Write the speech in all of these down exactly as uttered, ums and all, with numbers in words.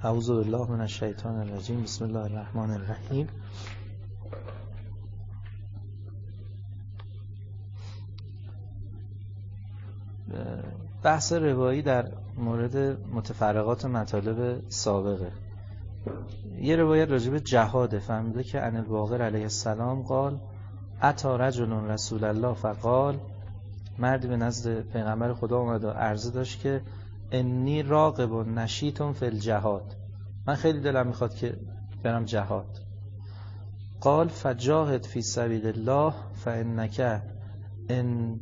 اعوذ بالله من الشیطان الرجیم. بسم الله الرحمن الرحیم. بحث روایی در مورد متفرقات مطالب سابقه. یه روایت راجع به جهاده. فهمیده که ان الباقر علیه السلام قال اتی رجل رسول الله فقال، مردی به نزد پیغمبر خدا اومد و عرضه داشت که انی راغب نشیط فی الجهاد، من خیلی دلم میخواد که برم جهاد. قال فجاهد فی سبیل الله فانک ان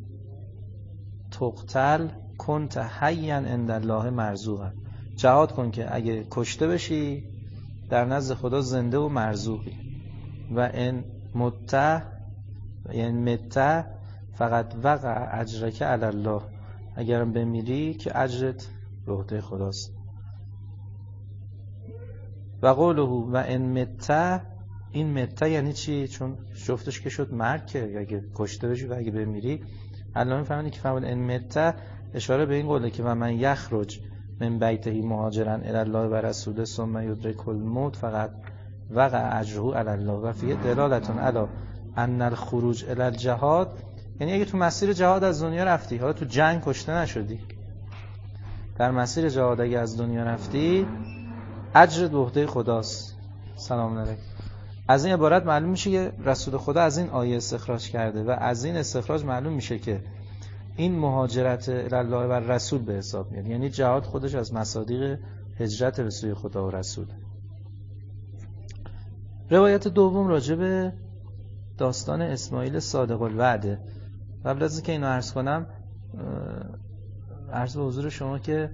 تقتل کنت حیا عند الله مرزوقا، جهاد کن که اگه کشته بشی در نزد خدا زنده و مرزوقی. و ان مت یعنی مت فقط وقع اجرک علی الله، اگرم بمیری که اجرت به عهده خداست. و قوله و ان مت، این مت یعنی چی؟ چون جفتش که شد مرگ، که اگه کشته بشی و اگه بمیری. الان میفهمید که فرمود ان مت اشاره به این قوله که و من یخرج من بیته مهاجرا الی الله و رسوله ثم یدرک الموت فقط وقع اجره علی الله و فیه دلالتون علی ان الخروج الی الجهاد، یعنی اگه تو مسیر جهاد از دنیا رفتی، حالا تو جنگ کشته نشدی، در مسیر جهاد اگه از دنیا رفتی اجر به عهده خداست. سلام علیکم. از این عبارت معلوم میشه که رسول خدا از این آیه استخراج کرده و از این استخراج معلوم میشه که این مهاجرت الی الله و رسول به حساب میاد، یعنی جهاد خودش از مصادیق هجرت به سوی خدا و رسول. روایت دوم راجع به داستان اسماعیل صادق الوعده. قبل از اینکه اینو عرض کنم، عرض به حضور شما که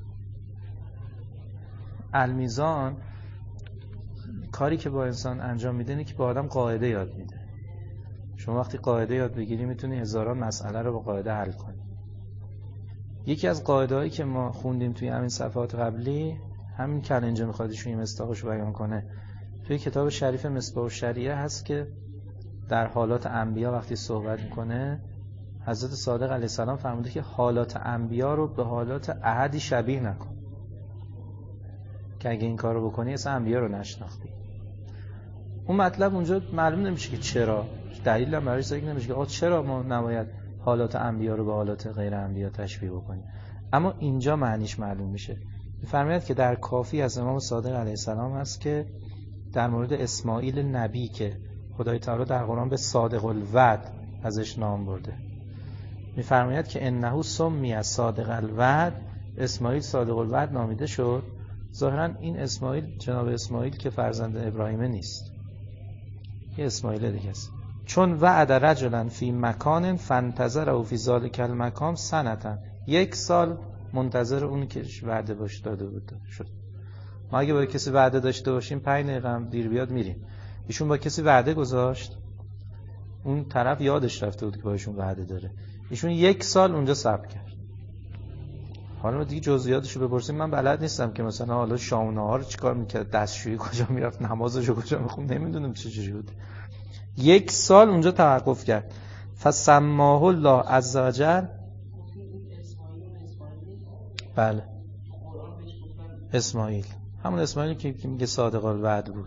المیزان کاری که با انسان انجام میده اینه که با آدم قاعده یاد میده. شما وقتی قاعده یاد بگیری میتونی هزاران مسئله رو با قاعده حل کنی. یکی از قاعده هایی که ما خوندیم توی همین صفحات قبلی، همین که اینجا میخواد ایشون مصداقش رو بیان کنه، توی کتاب شریف مصباح الشریعه هست که در حالات انبیا وقتی صحبت میکنه، حضرت صادق علیه السلام فرموده که حالات انبیا رو به حالات احدی شبیه نکن، که اگه این کار رو بکنی اصلا انبیا رو نشناختی. اون مطلب اونجا معلوم نمیشه که چرا، دلیل هم برای ذکر نمیشه که آقا چرا ما نباید حالات انبیا رو به حالات غیر انبیا تشبیه بکنیم. اما اینجا معنیش معلوم میشه. می‌فرماید که در کافی از امام صادق علیه السلام هست که در مورد اسماعیل نبی که خدای تعالی در قرآن به صادق الوعد ازش نام برده، می‌فرماید که انه سمی صادق الوعد، اسماعیل صادق الوعد نامیده شد. ظاهرا این اسماعیل جناب اسماعیل که فرزند ابراهیم نیست، یه اسماعیل دیگه است. چون وعد رجلا فی مکان فانتظره فی ذلک المکان سنتا، یک سال منتظر اون که وعده باش داده بود شد. ما اگه با کسی وعده داشته باشیم پنج دقیقه هم دیر بیاد میریم. ایشون با کسی وعده گذاشت، اون طرف یادش رفته بود که با ایشون وعده داره، ایشون یک سال اونجا صبر کرد. حالا دیگه جزئیاتشو بپرسیم، من بلد نیستم که مثلا حالا شام و نهار چیکار میکرد، دستشویی کجا میرفت، نمازشو کجا میخوند، نمیدونم چه جوری بود. یک سال اونجا توقف کرد. فسماه الله عز وجل، بله اسماعیل، همون اسماعیل که میگه صادق الوعد بود.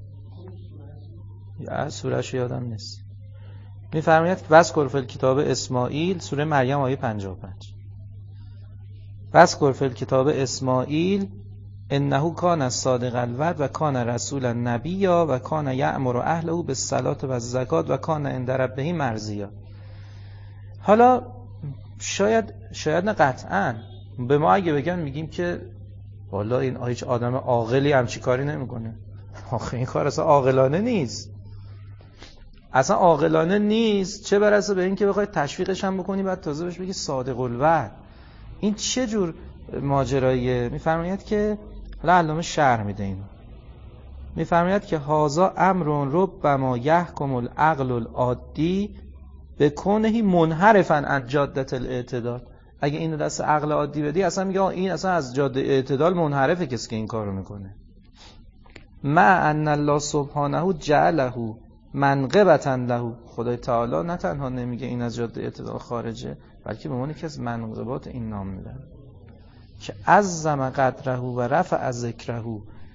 یا سوره‌اش یادم نیست. میفرماید وذکر فی الکتاب اسماعیل، سوره مریم آیه پنجاه و پنج. وذکر فی الکتاب اسماعیل انه کان صادق الوعد و کان رسول النبیا و کان یأمر اهله بالصلاة و الزکات و کان عند ربه مرضیا. حالا شاید شاید نه قطعاً به ما اگه بگن میگیم که والا این هیچ آدم عاقلی همچی کاری نمیکنه. آخه این کار اصلا عاقلانه نیست، اصلا عاقلانه نیست، چه برسه به این که بخوای تشویقش هم بکنی بعد تازه بهش بگی صادق الوعد. این چه جور ماجراییه؟ میفرماید که حالا علامه شرح میده اینو، میفرماید که هازا امرون ربما یحکم العقل العادی بکونه منحرفا عن جاده الاعتدال. اگه اینو دست عقل عادی بدی اصلا میگه این اصلا از جاده اعتدال منحرفه کسی که این کارو میکنه. مع ان الله سبحانه جعله منقبتا له، خدای تعالی نه تنها نمیگه این از جاده اعتدال خارجه، بلکه به معنی که از منقبات این نام میده که عظم قدره و رفع ذکره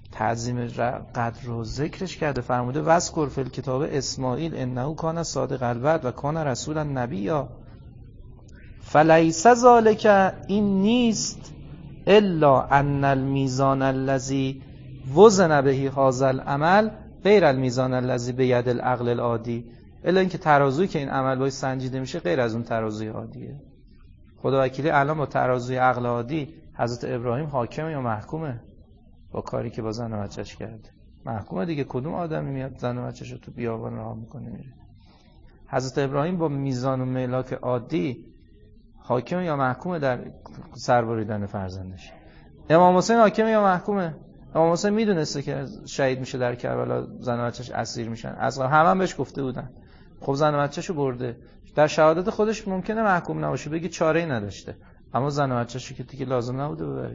تعظیم قدر رو ذکرش کرده، فرموده وذکر فی الکتاب اسماعیل انه کان صادق الوعد و کان رسولا نبیا. فلیس ذلک، این نیست، الا ان المیزان الذی وزن به هذا العمل غیر المیزان الذی بید العقل العادی، الا اینکه ترازویی که این عمل باید سنجیده میشه غیر از اون ترازوی عادیه. خدا وکیلی الان با ترازوی عقل عادی حضرت ابراهیم حاکمه یا محکومه؟ با کاری که با زن و بچه‌ش کرده محکومه دیگه. کدوم آدمی میاد زن و بچه‌شو تو بیابان راه میکنه میره؟ حضرت ابراهیم با میزان و ملاک عادی حاکمه یا محکومه در سربریدن فرزندش؟ امام حسین حاکمه یا محکومه؟ امام حسین میدونسته که شهید میشه در کربلا، زن و بچه‌ش اسیر میشن، اصلا همه هم بهش گفته بودن. خب زن و بچه‌شو برده، در شهادت خودش ممکنه محکوم نباشه، بگی چاره‌ای نداشته، اما زن و بچه‌شو که دیگه لازم نبوده ببره.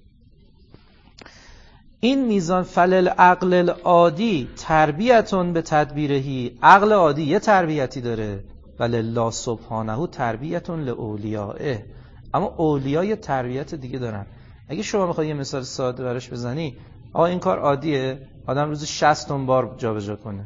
این میزان فلل عقل العادی تربیتون به تدبیرهی، عقل عادی یه تربیتی داره، ولله سبحانه تربیتون لاولیائه، اما اولیاء یه تربیت دیگه دارن. اگه شما بخوای یه مثال ساده براش بزنی، آقا این کار عادیه آدم روزی شصت تن بار جابجا کنه،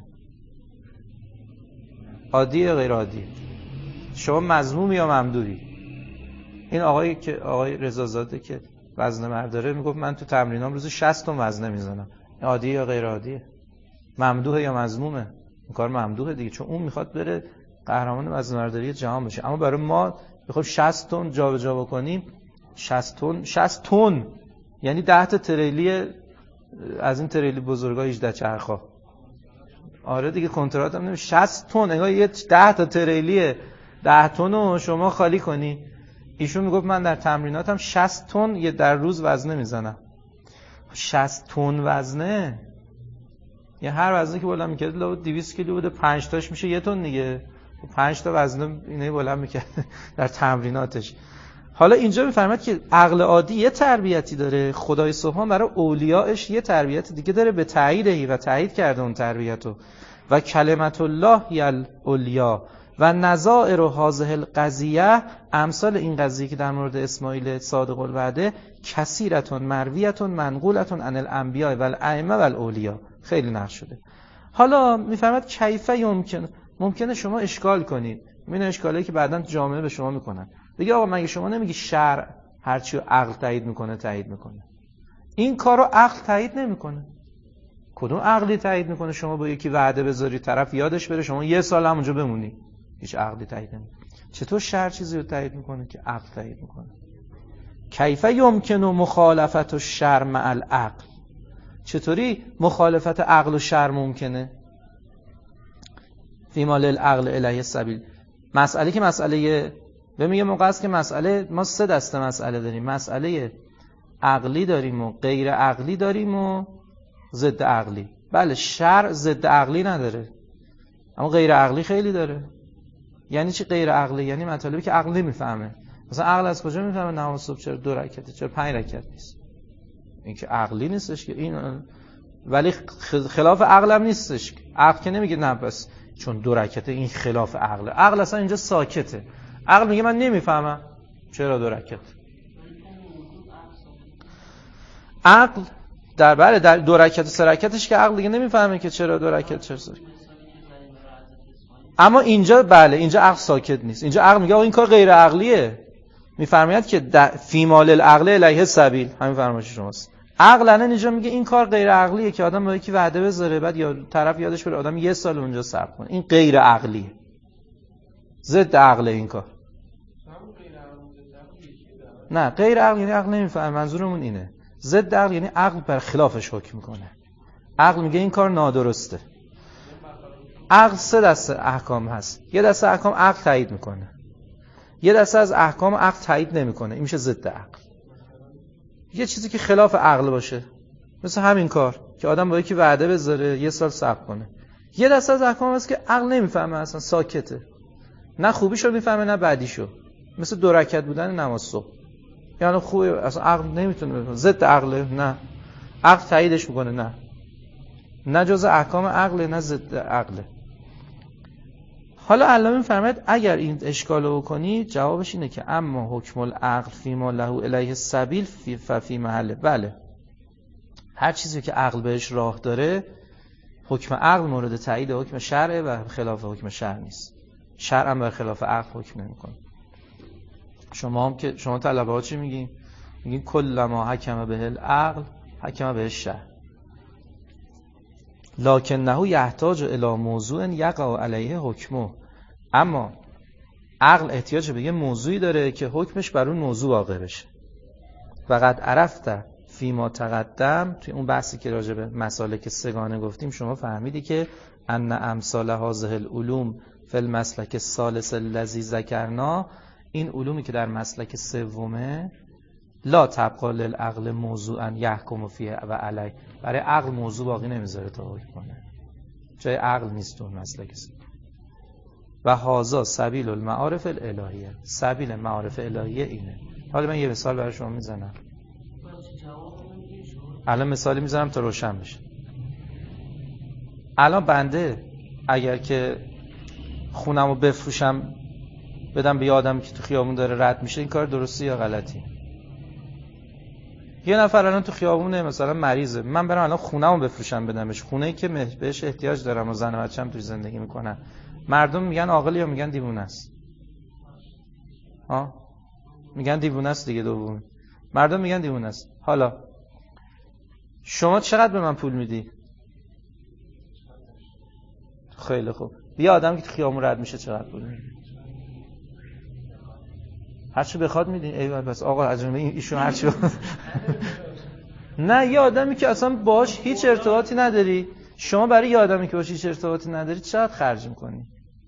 عادیه غیر عادیه؟ شما مذمومی یا ممدوحی؟ این آقایی که آقای رضازاده که وزنه مرداره میگفت من تو تمرینام روزی شصت تن وزنه میزنم، عادیه یا غیر عادیه؟ ممدوحه یا مذمومه؟ این کار ممدوحه دیگه، چون اون میخواد بره قهرمان وزنه مرداری جهان بشه. اما برای ما بخوام شصت تن جابجا بکنیم، شصت تن شصت تن یعنی ده تا تریلی از این تریلی بزرگا هجده چرخا. آره دیگه کنترات هم نمیشه. شصت تن انگار یه ده تا تریلیه، ده تن رو شما خالی کنی. ایشون میگفت من در تمریناتم شصت تن یه در روز وزنه میزنم. شصت تن وزنه یه هر وزنه که بلند میکرد لابد دویست کیلو بوده، پنج تاش میشه یه تن دیگه، پنج تا وزنه اینه بلند میکرد در تمریناتش. حالا اینجا میفرماد که عقل عادی یه تربیتی داره، خدای سبحان برای اولیاءش یه تربیت دیگه داره به تاییدی و تایید کرده اون تربیتو. و کلمت الله یل اولیا و نظائر هذه القضیه، امثال این قضیه که در مورد اسماعیل صادق الوعده، کثیرتون مرویتون منقولتون عن الانبیاء و الائمه و الاولیا، خیلی نقل شده. حالا میفرماد کیف یمکن، ممکنه شما اشکال کنید، این اشکالی که بعداً جامعه به شما میکنن، دیگه آقا مگه شما نمیگی شرع هرچی عقل تایید میکنه تایید میکنه؟ این کارو عقل تایید نمیکنه. کدوم عقلی تایید میکنه شما با یکی وعده بذاری طرف یادش بره شما یه سال همونجا بمونی؟ هیچ عقلی تایید نمیکنه. چطور شرع چیزی رو تایید میکنه که عقل تایید میکنه؟ کیف یمکن مخالفت الشرع مع العقل، چطوری مخالفت عقل و شرع ممکنه؟ فی مال العقل الیه السبیل. مسئله که مسئله به میگه موقع است که مسئله، ما سه دسته مسئله داریم، مسئله عقلی داریم و غیر عقلی داریم و ضد عقلی. بله شرع ضد عقلی نداره، اما غیر عقلی خیلی داره. یعنی چی غیر عقلی؟ یعنی مطالبی که عقل نمیفهمه. مثلا عقل از کجا میفهمه نماز صبح چرا دو رکعته چرا پنج رکعت نیست؟ این که عقلی نیستش که این، ولی خلاف عقل هم نیستش. عقل که نمیگه نه بس چون دو رکعته این خلاف عقل. عقل اصلا اینجا ساکته. عقل میگه من نمیفهمم چرا دو رکعت. عقل در بله در دو رکعت و سه رکعتش که عقل دیگه نمیفهمه که چرا دو رکعت چرا سه. اما اینجا بله اینجا عقل ساکت نیست. اینجا عقل میگه این کار غیر عقلیه. میفرماید که فی مال العقل الیه السبیل، همین فرمایش شماست. عقل الان اینجا میگه این کار غیر عقلیه که آدم با یکی وعده بذاره بعد یا طرف یادش بره آدم یه سال اونجا صبر کنه. این غیر عقلیه، ضد عقل این کار. نه غیر عقل یعنی عقل نمیفهمه، منظورمون اینه. ضد عقل یعنی عقل بر خلافش حکم میکنه. عقل میگه این کار نادرسته. عقل سه دسته احکام هست. یه دسته احکام عقل تایید میکنه، یه دسته از احکام عقل تایید نمیکنه، این میشه ضد عقل. یه چیزی که خلاف عقل باشه، مثل همین کار که آدم با یکی وعده بذاره یه سال صبر کنه. یه دسته از احکام هست که عقل نمیفهمه، اصلا ساکته، نه خوبیشو میفهمه نه بعدیشو، مثل دو رکعت بودن نماز صبح. یعنی خوبه اصلا عقل نمیتونه بفهمه، ضد عقله، نه عقل تاییدش میکنه، نه نه جزء احکام عقله نه ضد عقله. حالا علامه میفرماید اگر این اشکالو بکنی جوابش اینه که اما حکم العقل فی ما له الیه السبیل فی محله. بله هر چیزی که عقل بهش راه داره، حکم عقل مورد تایید حکم شرع و خلاف حکم شرع نیست. شرع هم بر خلاف عقل حکم نمیکنه. شما هم که شما طلبه ها چی میگین؟ میگین کل ما حکم به العقل حکم به الشرع لکنه یحتاج الی موضوع یقع علیه حکمه. اما عقل احتیاج به یه موضوعی داره که حکمش بر اون موضوع واقع بشه. فقط عرفت فیما تقدم، توی اون بحثی که راجع به مسالک سگانه گفتیم شما فهمیدی که ان امثال هذه العلوم فی المسلک الثالث الذی ذکرنا، این علومی که در مسلک سومه لا تبقى للعقل موضوعا یحکم فیه و علیه، برای عقل موضوع باقی نمیذاره تا حکم کنه، جای عقل نیست اون مسلک سوم. و هذا سبیل المعارف الالهیه، سبیل معارف الهیه اینه. حالا من یه مثال برای شما میزنم، الان مثالی میزنم تا روشن بشه. الان بنده اگر که خونمو بفروشم بدم به یه آدمی که تو خیابون داره رد میشه، این کار درستی یا غلطی؟ یه نفر الان تو خیابونه مثلا مریضه، من برم الان خونمو بفروشم بدمش، خونه‌ای که بهش احتیاج دارم و زن و بچه‌م توش زندگی میکنن، مردم میگن عاقل یا میگن دیوونه است؟ ها میگن دیوونه است دیگه. دوم مردم میگن دیوونه است. حالا شما چقدر به من پول میدی؟ خیلی خوب. یه آدم که تو خیابون رد میشه چقدر پول میدی؟ هر چی بخواد میدین؟ ایول بس آقا عجبه ایشون هر چی نه، یه آدمی که اصلا باهاش هیچ ارتباطی نداری، شما برای یه آدمی که باهاش هیچ ارتباطی نداری چقدر خرج میکنی؟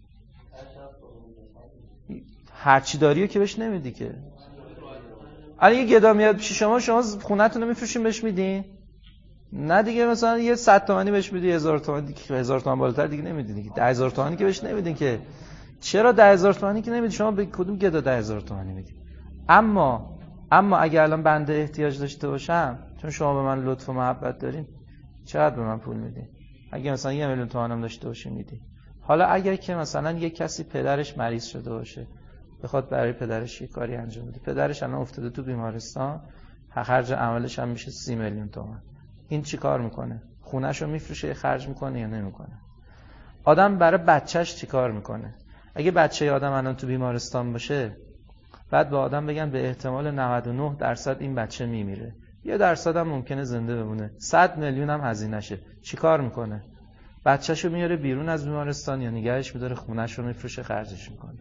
هر چی داریو که بهش نمیدی که. الان یه گدا میاد پیش شما، شما خونه‌تون رو میفروشین بهش میدین؟ نه دیگه. مثلا یه صد تومانی بهش میدی، هزار تومانی دیگه، هزار تومان بالاتر دیگه نمیدی دیگه. ده هزار تومانی که بهش نمیدین که. چرا ده هزار تومانی که نمیدی؟ شما به کدوم گدا ده هزار تومانی میدی؟ اما اما اگر الان بنده احتیاج داشته باشم، چون شما به من لطف و محبت دارین، چقدر به من پول میدین؟ اگه مثلا یه میلیون تومانم داشته باشین میدی. حالا اگر که مثلا یه کسی پدرش مریض شده باشه، بخواد برای پدرش یه کاری انجام بده، پدرش الان افتاده تو بیمارستان، خرج عملش هم میشه سی میلیون تومان، این چی کار میکنه؟ خونه‌شو میفروشه خرج میکنه یا نمیکنه؟ آدم برای بچهش چی کار میکنه؟ اگه بچه آدم الان تو بیمارستان باشه، بعد به آدم بگن به احتمال نود و نه درصد این بچه میمیره، یه درصد هم ممکنه زنده بمونه، صد میلیون هم هزینه‌شه، چی کار میکنه؟ بچه‌شو میاره بیرون از بیمارستان یا نگهش می‌داره، خونه‌شو میفروشه خرجش میکنه؟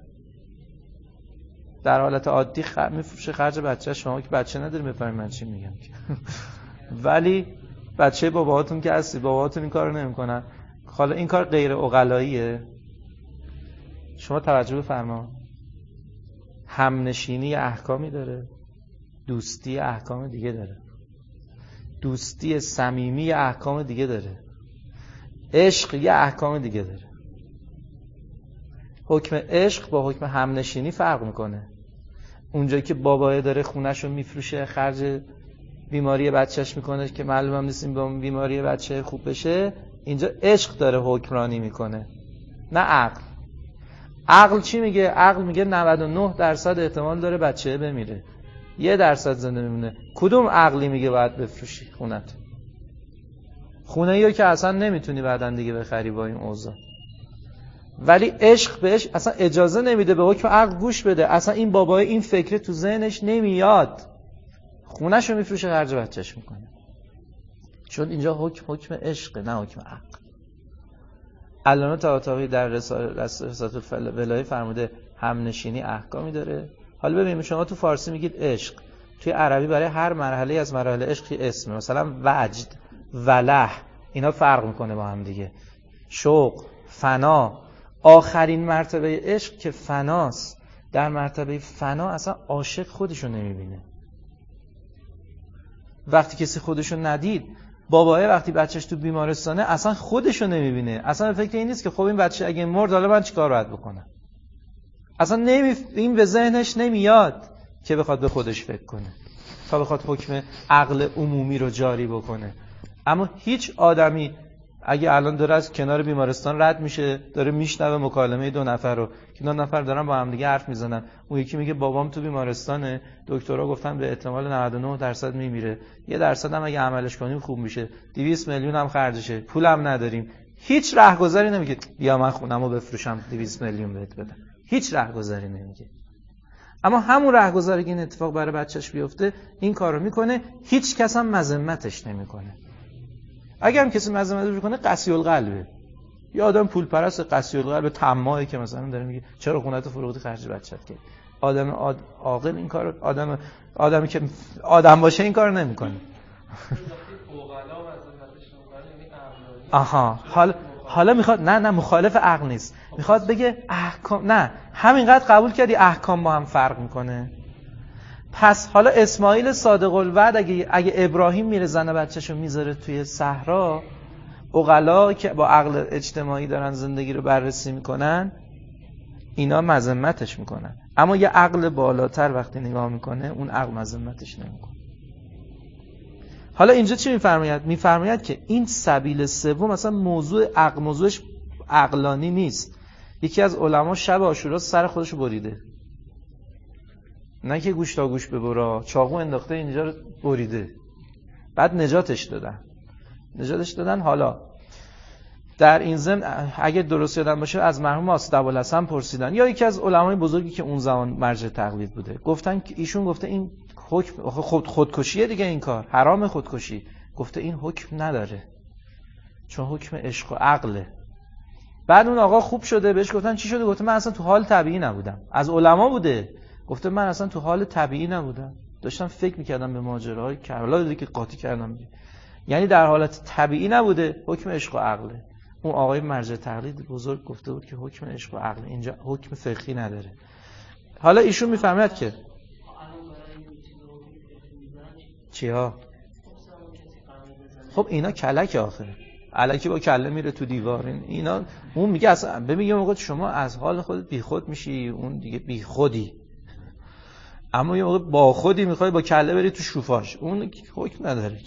در حالت عادی خ... میفروشه خرج بچه. شما که بچه نداریم بفهمید من چی میگم ولی بچه باباهاتون که هستی، باباهاتون این کارو نمیکنن. حالا این کار غیر عقلاییه؟ شما توجه بفرما، همنشینی احکامی داره، دوستی احکام دیگه داره، دوستی صمیمی احکام دیگه داره، عشق یه احکام دیگه داره. حکم عشق با حکم همنشینی فرق میکنه. اونجایی که بابای داره خونه‌شو میفروشه خرج بیماری بچهش میکنه که معلوم هم نیست با بیماری بچه خوب بشه، اینجا عشق داره حکمرانی میکنه، نه عقل. عقل چی میگه؟ عقل میگه نود و نه درصد احتمال داره بچه بمیره، یه درصد زنده میمونه. کدوم عقلی میگه باید بفروشی خونت؟ خونه ایو که اصلا نمیتونی بعداً دیگه بخری با این اوضاع. ولی عشق بهش اصلا اجازه نمیده به حکم عقل گوش بده، اصلا این بابای این فکر تو ذهنش نمیاد، خونه‌شو میفروشه خرج بچه‌ش میکنه، چون اینجا حکم حکم عشق نه حکم عقل. علامه طباطبایی در رسالت الولایه فرموده همنشینی احکامی داره. حالا ببینیم شما تو فارسی میگید عشق، توی عربی برای هر مرحله از مراحل عشق اسمه، مثلا وجد، وله، اینا فرق میکنه با هم دیگه. شوق، فنا، آخرین مرتبه عشق که فناست. در مرتبه فنا اصلا عاشق خودشو نمیبینه. وقتی کسی خودشو ندید، بابای وقتی بچهش تو بیمارستانه اصلا خودشو نمیبینه، اصلا فکر این نیست که خب این بچه اگه مرد حالا من چیکار باید بکنم. اصلا نمی... این به ذهنش نمیاد که بخواد به خودش فکر کنه تا بخواد حکم عقل عمومی رو جاری بکنه. اما هیچ آدمی اگه الان داره از کنار بیمارستان رد میشه، داره میشنوه مکالمه دو نفر رو که دو نفر دارن با هم دیگه حرف میزنن، اون یکی میگه بابام تو بیمارستانه، دکترها گفتن به احتمال نود و نه درصد میمیره، یه درصد هم اگه عملش کنیم خوب میشه، دویست میلیون هم خرجشه، پولم نداریم. هیچ راهگذاری نمیگه بیا من خونمو بفروشم دویست میلیون بهت بدم. هیچ راهگذاری نمیگه. اما همون راهگذاری که این اتفاق برای بچهش بیفته این کارو میکنه، هیچ کس هم مذمتش نمیکنه. اگه هم کسی مذمتش میکنه قسی القلبه. یه آدم پول پرست قسی القلب طماعه که مثلا داره میگه چرا خونت فروختی خرج بچت کرد. آدم عاقل این کارو، آدم آدمی که آدم باشه این کارو نمیکنه. آها، حالا حالا میخواد نه نه مخالف عقل نیست، میخواد بگه احکام، نه همینقدر قبول کردی احکام با هم فرق میکنه. پس حالا اسماعیل صادق الوعد اگه اگه ابراهیم میره زن بچه‌شو میذاره توی صحرا، عقلا که با عقل اجتماعی دارن زندگی رو بررسی میکنن اینا مذمتش میکنن، اما یه عقل بالاتر وقتی نگاه میکنه اون عقل مذمتش نمیکنه. حالا اینجا چی میفرماید؟ میفرماید که این سبیل سوم مثلا موضوع عقل، موضوعش عقلانی نیست. یکی از علما شب عاشورا سر خودشو بریده، نه که گوش تا گوش ببرا، چاقو انداخته اینجا رو بریده، بعد نجاتش دادن نجاتش دادن حالا در این ضمن اگه درست یادم باشه از مرحوم آصد ابوالحسن پرسیدن، یا یکی از علمای بزرگی که اون زمان مرجع تقلید بوده، گفتن که ایشون گفته این حکم خود خودکشیه دیگه، این کار حرام خودکشی. گفته این حکم نداره چون حکم عشق و عقله. بعد اون آقا خوب شده بهش گفتن چی شده؟ گفته من اصلا تو حال طبیعی نبودم. از علما بوده، گفته من اصلا تو حال طبیعی نبودم، داشتم فکر میکردم به ماجراهای کربلا دیدی که قاطی کردم. یعنی در حالت طبیعی نبوده، حکم عشق و عقله. اون آقای مرجع تقلید بزرگ گفته بود که حکم عشق و عقل، اینجا حکم فقهی نداره. حالا ایشون میفهمد که چیا؟ خب اینا کلک آخره، الکی با کله میره تو دیوار. اینا اون میگه اصلا ببین یه موقع شما از حال خودت بیخود میشی، اون دیگه بیخودی، اما یه موقع با خودی میخوای با کله بری تو شوفاش، اون حکم نداره.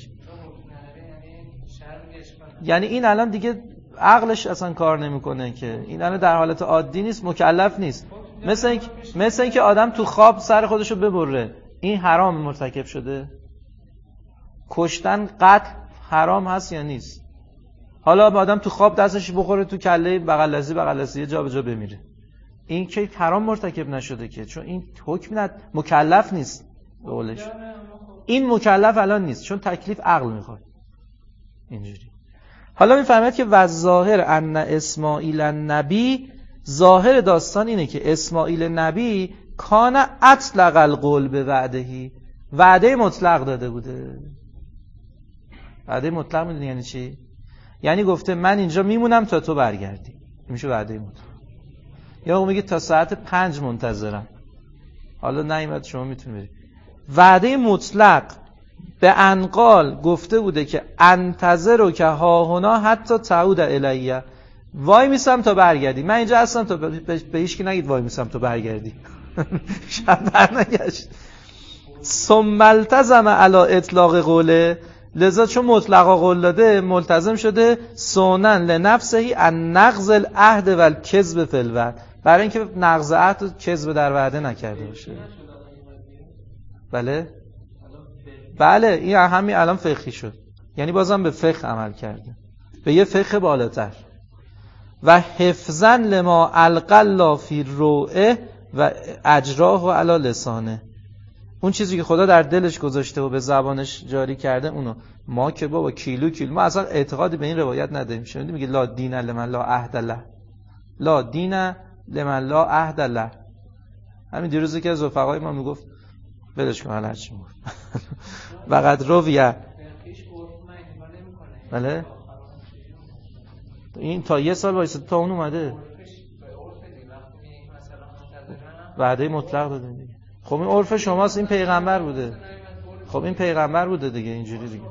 یعنی این الان دیگه عقلش اصلا کار نمیکنه که این الان در حالت عادی نیست، مکلف نیست. مثل اینکه مثل اینکه آدم تو خواب سر خودشو ببره، این حرام مرتکب شده. کشتن قتل حرام هست یا نیست؟ حالا با آدم تو خواب دستش بخوره تو کله بغل دستی بغل دستی جا به جا بمیره، این که حرام مرتکب نشده که، چون این حکم ند مکلف نیست به قولش. این مکلف الان نیست چون تکلیف عقل میخواد اینجوری. حالا میفهمید که وظاهر ان اسماعیل النبی، ظاهر داستان اینه که اسماعیل نبی کان اطلق القول به وعدهی، وعده مطلق داده بوده. وعده مطلق میدونی یعنی چی؟ یعنی گفته من اینجا میمونم تا تو برگردی، میشه وعده مطلق. یا میگه تا ساعت پنج منتظرم، حالا نیامد شما میتونی بری. وعده مطلق به انقال گفته بوده که انتظر که ها هنا حتی تعود الیه، وای میسم تا برگردی، من اینجا هستم تا به هیچ کی نگید وای میسم تا برگردی. شب برنگشت. ثم التزم علی اطلاق قوله، لذا چون مطلقا قول داده ملتزم شده سونن لنفسه ان نقض العهد و الکذب فی الوعد، برای اینکه نقض عهد و کذب در وعده نکرده باشه. بله بله این همین الان فقهی شد، یعنی بازم به فقه عمل کرده، به یه فقه بالاتر. و حفظا لما القلا فی روعه و اجراه و علی لسانه، اون چیزی که خدا در دلش گذاشته و به زبانش جاری کرده اونو. ما که بابا کیلو کیلو ما اصلا اعتقادی به این روایت نداریم. شنیدی میگه لا دین لمن لا عهد له، لا دین لمن لا عهد له. همین دیروزی که از رفقای ما میگفت ولش کن هر چی میگفت وقد رویه. بله این تا یه سال وایساد تا اون اومده وعده مطلق داده دیگه. خب این عرف شماست، این پیغمبر بوده. خب این پیغمبر بوده دیگه، اینجوری دیگه.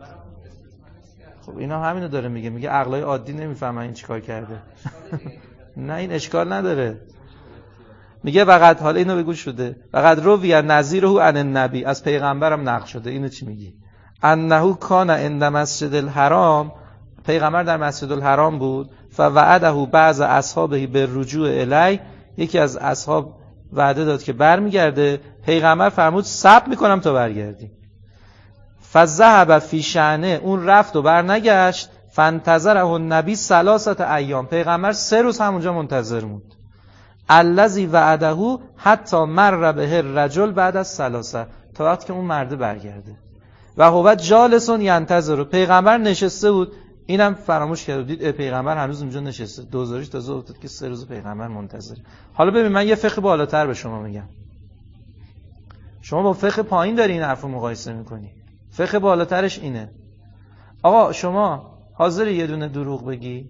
خب اینا همینو داره میگه، میگه عقلای عادی نمیفهمن این چیکار کرده. نه این اشکال نداره. میگه وقد حالا اینو بگو شده وقد روی نظیره عن النبی، از پیغمبرم نقل شده. اینو چی میگی؟ انه کان عند مسجد الحرام، پیغمبر در مسجد الحرام بود، فوعده بعض اصحابه به رجوع الی، یکی از اصحاب وعده داد که برمیگرده، پیغمبر فرمود صبر میکنم تا برگردی. فذهب فی شأنه، اون رفت و برنگشت. فانتظره النبی ثلاثه ایام، پیغمبر سه روز همونجا منتظر موند. الذی وعده حتی مر به الرجل بعد از ثلاثه، تا وقتی که اون مرد برگرده. و هو جالس ینتظر، پیغمبر نشسته بود، اینم فراموش کرد، دید پیغمبر هنوز اونجا نشسته. دوزاریش تازه افتاد که سه روز پیغمبر منتظر. حالا ببین من یه فقه بالاتر به شما میگم. شما با فقه پایین داری این حرفو مقایسه میکنی. فقه بالاترش اینه. آقا شما حاضری یه دونه دروغ بگی؟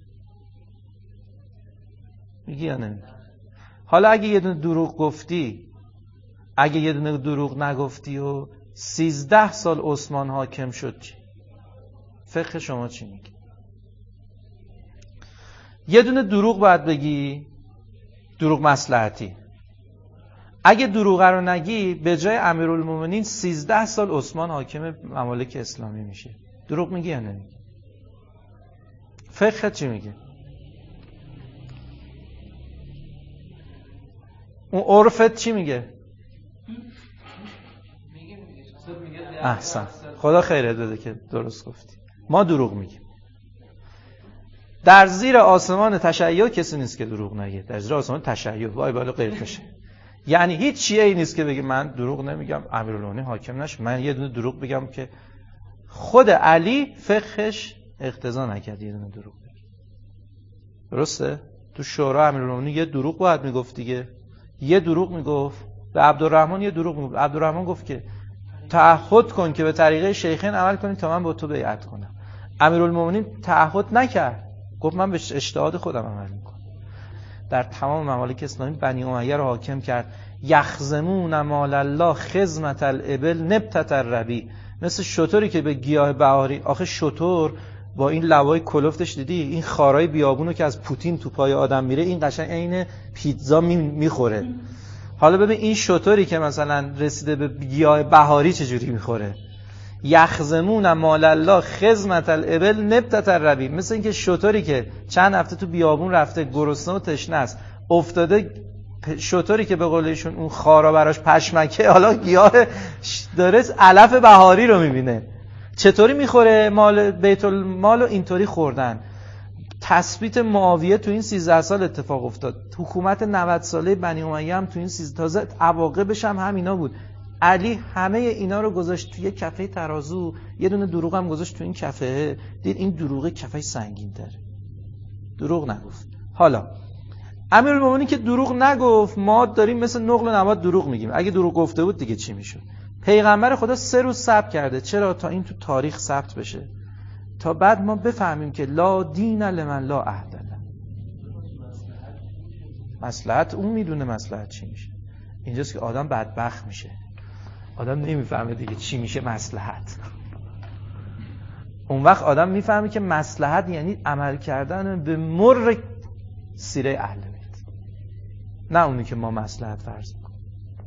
میگی یا نمیگی؟ حالا اگه یه دونه دروغ گفتی، اگه یه دونه دروغ نگفتی و سیزده سال عثمان حاکم شد چی؟ فقه شما چی میگه؟ یه دونه دروغ باید بگی، دروغ مصلحتی. اگه دروغ رو نگی به جای امیرالمومنین سیزده سال عثمان حاکم ممالک اسلامی میشه. دروغ میگی یا نمیگی؟ فقه چی میگه؟ اون عرفت چی میگه؟ احسن، خدا خیرت بده که درست گفتی. ما دروغ میگیم. در زیر آسمان تشیع کسی نیست که دروغ نگه. در زیر آسمان تشیع وای بالا غیر بشه. یعنی هیچ شیعه‌ای نیست که بگه من دروغ نمیگم امیرالمومنین حاکم نشه، من یه دونه دروغ بگم که خود علی فقهش اقتضا نکرد یه دونه دروغ بگه. درسته؟ تو شورا امیرالمومنین یه دروغ باید میگفت دیگه. یه دروغ میگفت به عبدالرحمن، یه دروغ میگفت. عبدالرحمن گفت که تعهد کن که به طریقه شیخین عمل کنی تا من با تو بیعت کنم. امیرالمومنین تعهد نکرد، گفت من به اجتهاد خودم عمل میکنم. در تمام ممالک اسلامی بنی امیه رو حاکم کرد. یخزمون مال الله خزمت الابل نبتت الربی، مثل شتری که به گیاه بهاری. آخه شتر با این لوای کلفتش دیدی این خارای بیابونو که از پوتین تو پای آدم میره، این قشنگ عین پیتزا میخوره. حالا ببین این شتری که مثلا رسیده به گیاه بهاری چجوری میخوره. یخزمون مال الله خزمت الابل نبتت الربی، مثل اینکه شتری که چند هفته تو بیابون رفته گرسنه و تشنه است، افتاده شتری که به قول ایشون اون خارا براش پشمکه، حالا گیاه داره علف بهاری رو میبینه، چطوری میخوره؟ مال بیت المال رو اینطوری خوردن. تثبیت معاویه تو این سیزده سال اتفاق افتاد. حکومت نود ساله بنی امیه هم تو این سیزده تازه عواقبش هم همینا بود. علی همه اینا رو گذاشت توی کفه ترازو، یه دونه دروغ هم گذاشت تو این کفه، دید این دروغه کفه سنگین تره، دروغ نگفت. حالا امیرالمومنین که دروغ نگفت، ما داریم مثل نقل و نبات دروغ میگیم. اگه دروغ گفته بود دیگه چی میشد؟ پیغمبر خدا سه روز صبر کرده. چرا؟ تا این تو تاریخ ثبت بشه، تا بعد ما بفهمیم که لا دین لمن لا عهد له. مصلحت اون میدونه مصلحت چی میشه. اینجاست که آدم بدبخت میشه، آدم نمیفهمه دیگه چی میشه مصلحت. اون وقت آدم میفهمه که مصلحت یعنی عمل کردن به مر سیره اهل بیت، نه اونی که ما مصلحت فرض میکنیم.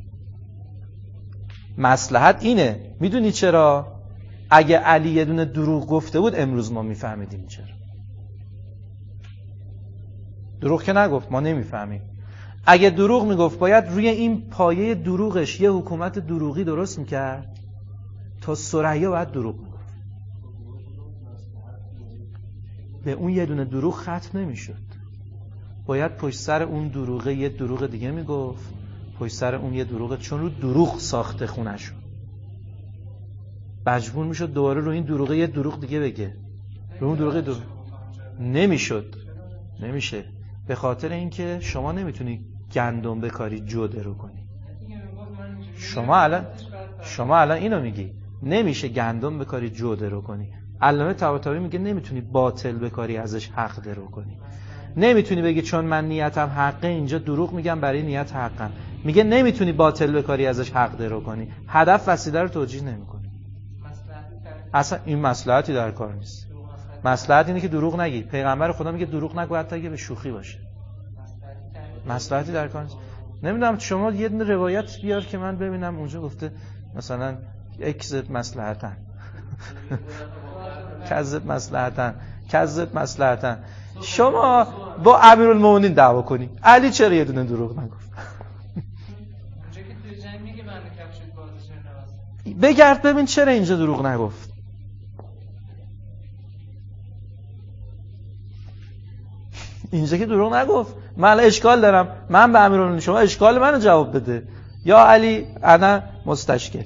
مصلحت اینه. میدونی چرا؟ اگه علی یه دونه دروغ گفته بود امروز ما میفهمیدیم چرا. دروغ که نگفت، ما نمیفهمیم. اگه دروغ میگفت باید روی این پایه دروغش یه حکومت دروغی درست میکرد. تا ثریا باید دروغ میگفت، به اون یه دونه دروغ ختم نمیشد. باید پشت سر اون دروغه یه دروغ دیگه میگفت، پشت سر اون یه دروغه، چون رو دروغ ساخته خونشون. مجبور میشد دوباره رو این دروغه یه دروغ دیگه بگه. رو اون دروغه دروغ نمیشد، نمیشه. به خاطر اینکه شما نمیتونی گندم بکاری جو درو کنی. شما الان شما الان اینو میگی نمیشه گندم بکاری جو درو کنی. علامه طباطبایی میگه نمیتونی باطل بکاری ازش حق درو کنی. نمیتونی بگی چون من نیتم حقه اینجا دروغ میگم برای نیت حقم. میگه نمیتونی باطل بکاری ازش حق درو کنی. هدف وسیله رو توجیه نمیکنی. اصلا این مصلحتی در کار نیست. مصلحت اینه که دروغ نگی. پیغمبر خدا میگه دروغ نگو حتی اگه به شوخی باشه. مصلحتی در کار نیست. نمیدونم شما یه دونه روایت بیار که من ببینم اونجا گفته مثلا اکس مصلحتن. کذب مصلحتن کذب مصلحتن. شما با امیرالمومنین دعوا کنید، علی چرا یه دونه دروغ نگفت؟ بگرد ببین چرا اینجا دروغ نگفت. اینجا که دروغ نگفت. من اشکال دارم، من به امیرالمومنین، شما اشکال منو جواب بده. یا علی انا مستشکل.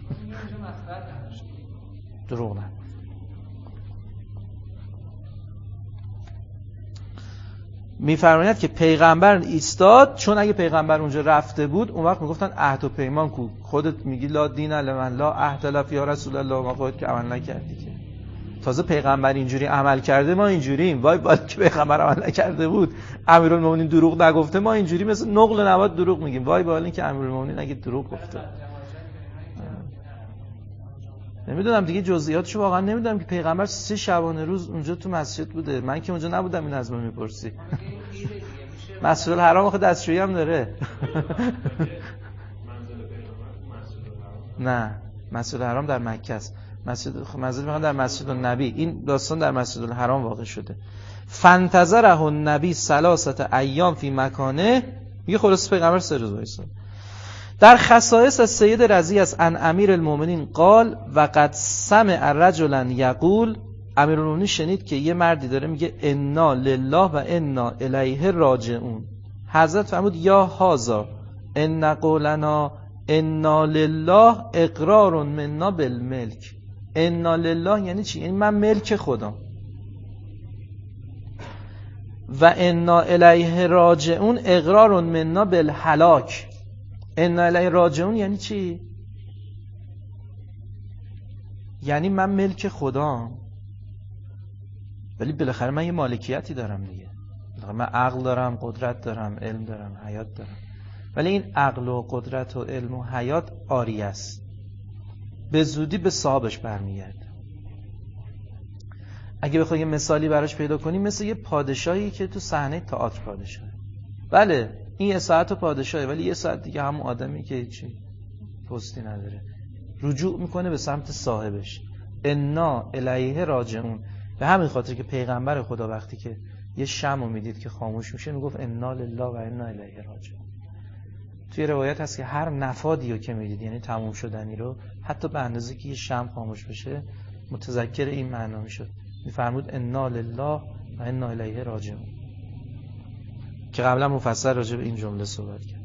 دروغ نگفت. میفرماید که پیغمبر ایستاد، چون اگه پیغمبر اونجا رفته بود اون وقت میگفتن عهد و پیمان کو، خودت میگی لا دین لمن لا عهد له یا رسول الله، ما خودت که عمل نکردی که. تازه پیغمبر اینجوری عمل کرده ما اینجوریم، وای باید که پیغمبر عمل نکرده بود امیرالمومنین دروغ نگفته ما اینجوری مثل نقل و نبات دروغ میگیم، وای باید که امیرالمومنین اگه دروغ گفته. نمیدونم دیگه جزئیاتشو واقعا نمیدونم که پیغمبر سه شبانه روز اونجا تو مسجد بوده. من که اونجا نبودم این از من میپرسی. مسجد الحرام آخه دستشویی هم داره. نه مسجد الحرام در مکه است. مسجد مسجد میگن در مسجد النبی. این داستان در مسجد الحرام واقع شده. فانتظره النبی ثلاثه ایام فی مکانه، میگه خلاص پیغمبر سه روز وایساد. در خصائص از سید رضی از ان امیر المومنین قال و قد سمع رجلا یقول، امیرالمومنین شنید که یه مردی داره میگه انا لله و انا الیه راجعون. حضرت فرمود یا هذا ان قولنا انا لله اقرار منا بالملک. انا لله یعنی چی؟ یعنی من ملک خدا. و انا الیه راجعون اقرار منا بالهلاک. انا الیه راجعون یعنی چی؟ یعنی من ملک خدا، ولی بالاخره من یه مالکیتی دارم دیگه. من عقل دارم، قدرت دارم، علم دارم، حیات دارم، ولی این عقل و قدرت و علم و حیات عاری است، به زودی به صاحبش برمیگرده. اگه بخوای یه مثالی براش پیدا کنی، مثل یه پادشاهی که تو صحنه تئاتر پادشاهه. بله این یه ساعت پادشاهه، ولی یه ساعت دیگه همون آدمی که هیچی پستی نداره رجوع میکنه به سمت صاحبش. انا الیه راجعون. به همین خاطر که پیغمبر خدا وقتی که یه شمع میدید که خاموش میشه میگفت انا لله و انا الیه راجعون. توی روایت هست که هر نفادی رو که میدید، یعنی تموم شدنی رو، حتی به اندازه که یه شمع خاموش بشه متذکر این معنا میشد. میفرمود انا لله و انا الیه راجعون، که قبلا مفصل راجع به این جمله صحبت کرد.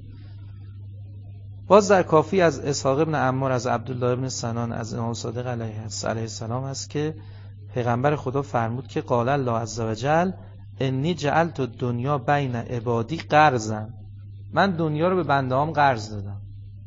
باز در کافی از اسحاق ابن عمار از عبدالله ابن سنان از امام صادق علیه السلام هست که پیغمبر خدا فرمود که قال الله عزوجل انی جعلت الدنیا بین عبادی قرضا. من دنیا رو به بنده‌هام قرض دادم.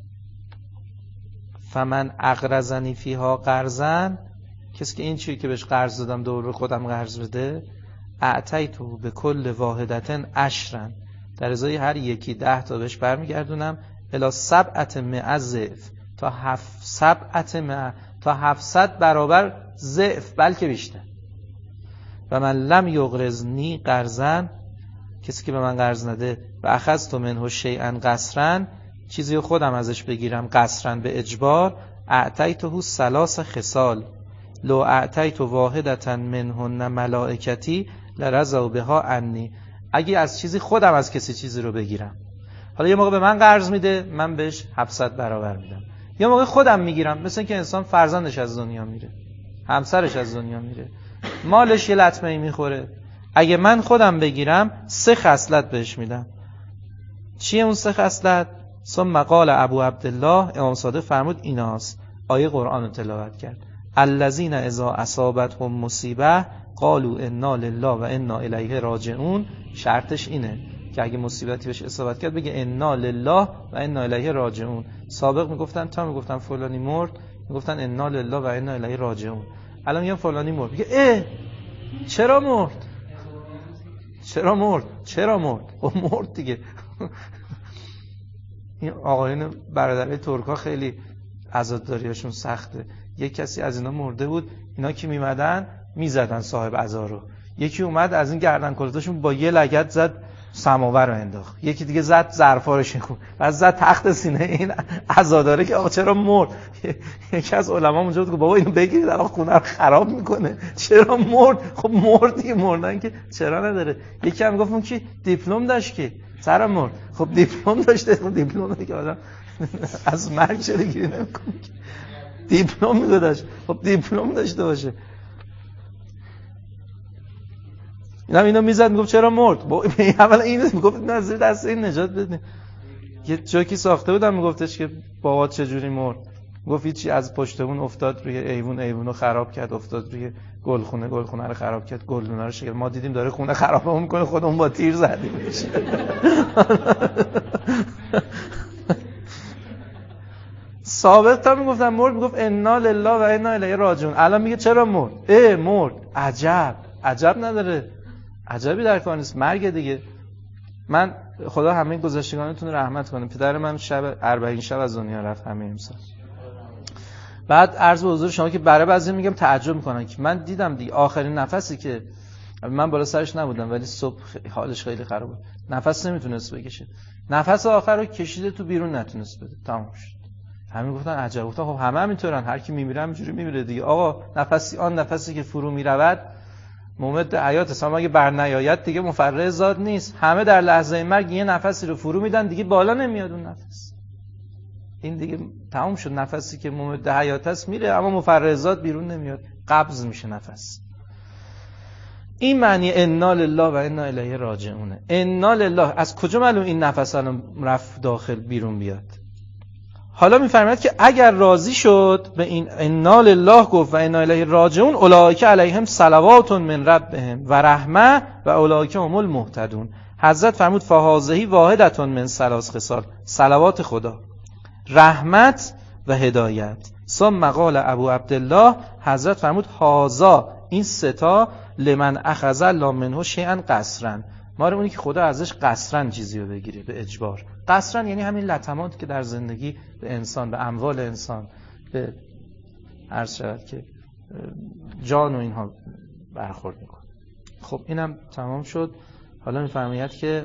فمن اقرضنی فیها قرضا، کسی که این چیزی که بهش قرض دادم دوباره خودم قرض بده، اعطیتو به کل واحدتن عشرن، در ازای هر یکی ده تا بهش برمیگردونم، الی سبعت مئة ضعف، تا هفت سبعت مئة، تا هفتصد برابر ضعف، بلکه بیشتر. و من لم یقرضنی قرضا، کسی که به من قرض نده، و اخذت منه شیئا قسرا، چیزی رو خودم ازش بگیرم قسرا به اجبار، اعطیته ثلاث خصال لو اعطیت واحدتا منهن ملائکتی لرضوا بها عنی. اگه از چیزی خودم از کسی چیزی رو بگیرم، حالا یه موقع به من قرض میده، من بهش هفتصد برابر میدم. یه موقع خودم میگیرم، مثل اینکه انسان فرزندش از دنیا میره، همسرش از دنیا میره، مالش یه لطمه‌ای میخوره، اگه من خودم بگیرم سه خصلت بهش میدم. چیه اون سه خصلت؟ ثم قال ابو عبدالله، امام صادق فرمود ایناست، آیه قرآن رو تلاوت کرد، الذین اذا اصابتهم مصیبه قالوا انا لله و انا الیه راجعون. شرطش اینه که اگه مصیبتی بهش اصابت کرد بگه انا لله و انا الیه راجعون. سابق میگفتن تا میگفتن فلانی مرد، میگفتن انا لله و انا الیه راجعون. الان میگن فلانی مرد، میگه اه چرا مرد؟ چرا مرد؟ چرا مرد؟ او مرد دیگه. این آقایون برادرای ترکا خیلی عزاداریاشون سخته. یک کسی از اینا مرده بود، اینا که میمدن میزدن صاحب عزا رو. یکی اومد از این گردن کلفتاشون با یه لگد زد سماور رو انداخت، یکی دیگه زد ظرفا رو شکون، بعد زد تخت سینه این عزاداره که آقا چرا مرد. یکی از علما اونجا بود که بابا اینو بگیرید الان خونه رو خراب میکنه، چرا مرد؟ خب مردی، مردن که چرا نداره. یکی هم گفت اون کی دیپلم داشت که چرا مرد؟ خب دیپلم داشته، خب دیپلم که آدم از مرگ چرا گیری نمیکنه؟ دیپلم میگه داشت، خب دیپلم داشته باشه. اینم اینو میزد میگفت چرا مرد؟ با اولا اینو میگفت نظر دست این نجات بده. یه جوکی ساخته بودم میگفتش که بابا چجوری مرد؟ گفت هیچی، از پشت اون افتاد روی ایوون، ایوونو خراب کرد، افتاد روی گلخونه، گلخونه رو خراب کرد، گلدونا رو شکل. ما دیدیم داره خونه خرابمون میکنه، خودمون با تیر زدیمش. ثابت تا میگفتم مرد، میگفت انا لله و انا الیه راجعون. الان میگه چرا مرد؟ اه مرد، عجب. عجب نداره، عجبی در کار نیست، مرگ دیگه. من خدا همه گذشتگانتون رو رحمت کنه. پدر من شب اربعین شب از دنیا رفت همه امسال. بعد عرض به حضور شما که برای بعضی میگم تعجب میکنن که من دیدم دیگه آخرین نفسی که من بالا سرش نبودم ولی صبح حالش خیلی خراب بود، نفس نمیتونست بکشه، نفس آخر رو کشیده تو بیرون نتونست بده، تمام شد. همین گفتن عجب. گفتن خب همه همینطورن، هر کی میمیره همینجوری میمیره دیگه. آقا نفسی آن نفسی که فرو میرود ممد حیات است، اگه بر نیاید دیگه مفرح ذات نیست. همه در لحظه مرگ یه نفسی رو فرو میدن دیگه بالا نمیاد اون نفس، این دیگه تمام شد. نفسی که ممد حیات است میره اما مفرح ذات بیرون نمیاد، قبض میشه نفس. این معنی انا لله و انا الیه راجعونه. انا لله، از کجا معلوم این نفس الان رفت داخل بیرون بیاد؟ حالا میفرماید که اگر راضی شد به این انا لله گفت و انا الیه راجعون، اولئک علیهم صلوات من ربهم و رحمه و اولئک هم المهتدون. حضرت فرمود فهذه واحدة من ثلاث خصال، صلوات خدا، رحمت و هدایت. ثم قال ابو عبدالله، حضرت فرمود هذا، این ستا، لمن اخذ الله منه شیئا قسرا، ماره اونی که خدا ازش قسرا چیزی رو بگیره به اجبار. قسرا یعنی همین لطمات که در زندگی به انسان، به اموال انسان، به عرض شود که جان و اینها برخورد میکنه. خب اینم تمام شد. حالا میفرماید که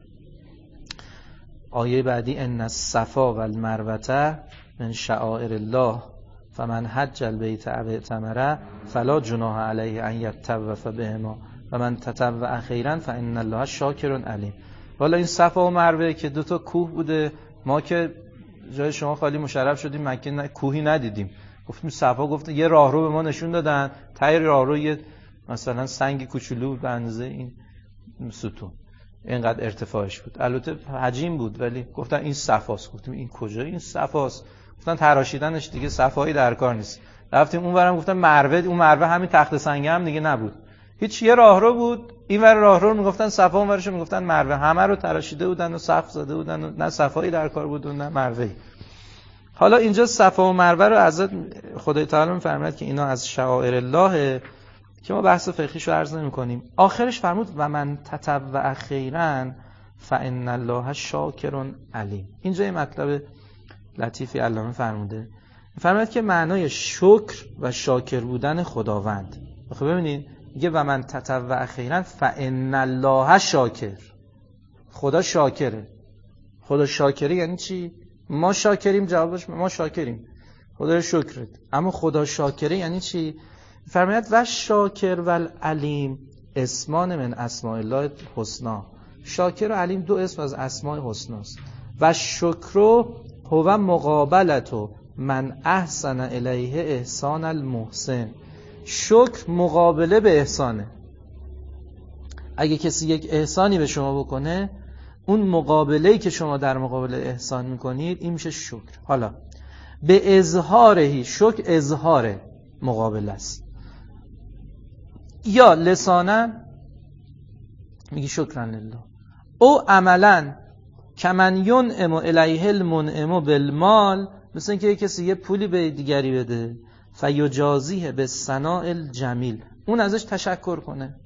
آیه بعدی ان الصفا و المروه من شعائر الله فمن حج البیت او اعتمر فلا جناح علیه ان یطوف بهما و من تطوع خیرا فان الله شاکر علیم. والا این صفا و مروه که دو تا کوه بوده، ما که جای شما خالی مشرف شدیم مکه نه کوهی ندیدیم. گفتیم صفا، گفت یه راهرو به ما نشون دادن، ته راهرو یه مثلا سنگ کوچولو به اندازه این ستون اینقدر ارتفاعش بود، البته حجیم بود، ولی گفتن این صفاست. گفتیم این کجا این صفاست؟ گفتن تراشیدنش دیگه صفایی در کار نیست. رفتیم اونورم گفتن مروه، اون مروه همین تخت سنگ هم دیگه نبود، هیچ، یه راهرو بود، اینور راهرو رو میگفتن صفا، اونورش رو میگفتن مروه، همه رو تراشیده بودن و سقف زده بودن و نه صفایی در کار بود و نه مروه‌ای. حالا اینجا صفا و مروه رو حضرت خدای تعالی میفرماید که اینا از شعائر الله که ما بحث فقهیشو عرض نمی‌کنیم. آخرش فرمود و من تطوع خیرا فان الله شاکر علیم. اینجا یه مطلب لطیفی علامه فرموده، فرمود که معنای شکر و شاکر بودن خداوند. خب ببینید میگه و من تطوع خیرا فان الله شاکر، خدا شاکره. خدا شاکره یعنی چی؟ ما شاکریم، جوابش ما شاکریم، خدا شکرت. اما خدا شاکره یعنی چی؟ فرماید و شاکر و العلیم اسمان من اسماء الله الحسنا. شاکر و علیم دو اسم از اسماء حسناست. و شکر هو مقابلت من احسن الیه احسان المحسن. شکر مقابله به احسانه. اگه کسی یک احسانی به شما بکنه، اون مقابله‌ای که شما در مقابل احسان میکنید این میشه شکر. حالا به اظهارهی، شکر اظهار مقابله است، یا لسانا میگی شکرا لله، او عملا کمن ینعم الیه المنعم بالمال، مثل اینکه یک کسی یه پولی به دیگری بده، فیجازیه بالثناء الجمیل، اون ازش تشکر کنه،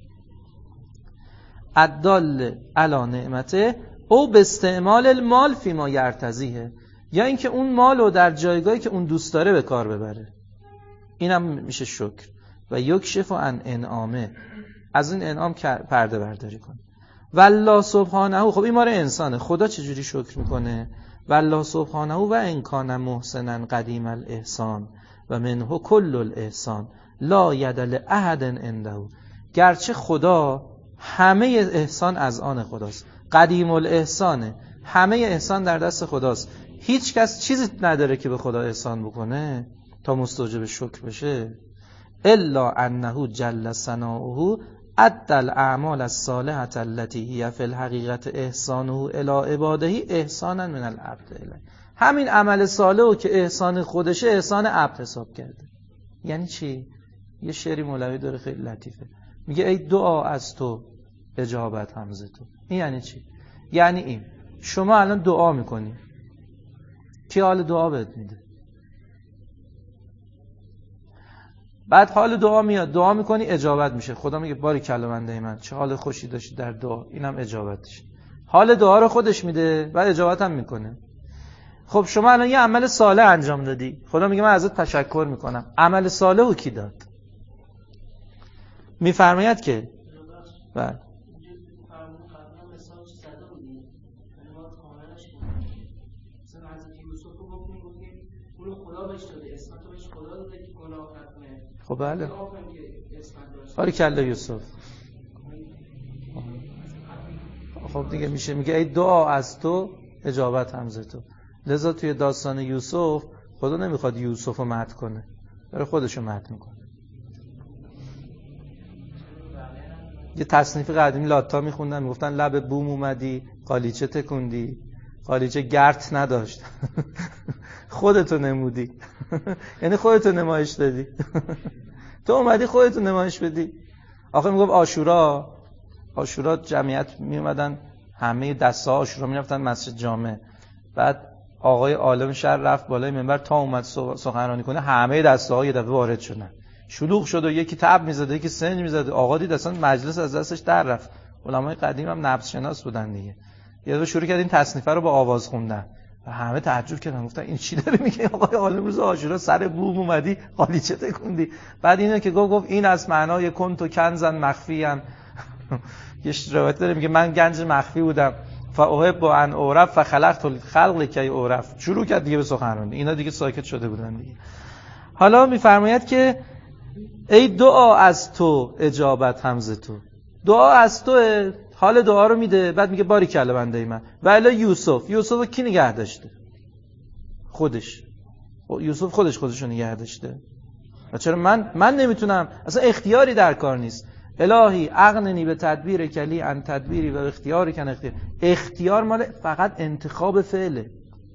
الدال علی نعمته، او به استعمال المال فیما یرتضیه، یا اینکه اون مالو در جایگاهی که اون دوست داره به کار ببره، اینم میشه شکر. و یکشف عن انعامه، از این انعام پرده برداری کنه. والله سبحانه، خب این ماره انسانه، خدا چجوری شکر میکنه؟ والله سبحانه و ان کان محسنا قدیم الاحسان و منه کل الاحسان لا ید لاحد عنده. گرچه خدا همه احسان از آن خداست، قدیم الاحسانه، همه احسان در دست خداست، هیچ کس چیزی نداره که به خدا احسان بکنه تا مستوجب شکر بشه. الا انه جل ثناؤه ادى الاعمال الصالحه التي هي في الحقیقت احسانه الی عباده احسانا من العبد الیه. همین عمل صالحو که احسان خودشه احسان عبد حساب کرده. یعنی چی؟ یه شعری مولوی داره خیلی لطیفه، میگه ای دعا از تو اجابت هم ز تو. این یعنی چی؟ یعنی این شما الان دعا میکنی، کی حال دعا بهت میده؟ بعد حال دعا میاد، دعا میکنی اجابت میشه، خدا میگه باری کلا بنده من چه حال خوشی داشتی در دعا، اینم اجابتش. حال دعا رو خودش میده، بعد اجابت هم میکنه. خب شما الان یه عمل صالح انجام دادی، خدا میگه من ازت تشکر میکنم. عمل صالح رو کی داد؟ میفرماید که بله خب بله باری کلا یوسف. خب دیگه میشه میگه ای دعا از تو اجابت هم ز تو. لذا توی داستان یوسف خدا نمیخواد یوسف رو مدح کنه، داره خودش رو مدح میکنه. یه تصنیف قدیمی لاتا میخوندن، میگفتن لب بوم اومدی قالیچه تکوندی، قالیچه گرت نداشت خودتو نمودی یعنی خودتو نمایش دادی تو اومدی خودتو نمایش بدی. آخه میگفت عاشورا، عاشورا جمعیت میومدن، همه دسته ها عاشورا میرفتن مسجد جامع، بعد آقای عالم شهر رفت بالای منبر تا اومد سخنرانی کنه، همه دسته ها یه دفعه وارد شدن، شلوغ شد و یکی تب میزد یکی سنج میزد، آقا دید اصلا مجلس از دستش در رفت. علمای قدیم هم نبض شناس بودن دیگه، یه دفعه شروع کرد این تصنیفه رو با آواز خوندن و همه تعجب کردن، گفتن این چی داره میگه آقای عالم روز عاشورا سر بوم اومدی قالیچه تکوندی. بعد اینو که گفت گفت این از معنای کنت کنزا مخفیا یه روایت داره میگه من گنج مخفی بودم، فاحب ان اعرف فخلقت الخلق کی اعرف. شروع کرد دیگه به سخنرانی، اینا دیگه ساکت شده بودن دیگه. حالا میفرماید که ای دعا از تو اجابت هم ز تو. دعا از تو، حال دعا رو میده، بعد میگه باری کلا بنده من. و الا یوسف، یوسف کی نگه داشته؟ خودش. یوسف خودش خودش رو نگه داشته. و چرا من من نمیتونم؟ اصلا اختیاری در کار نیست. الهی اغننی به تدبیر کلی ان تدبیری و اختیاری کن اختیار. اختیار مال فقط انتخاب فعله.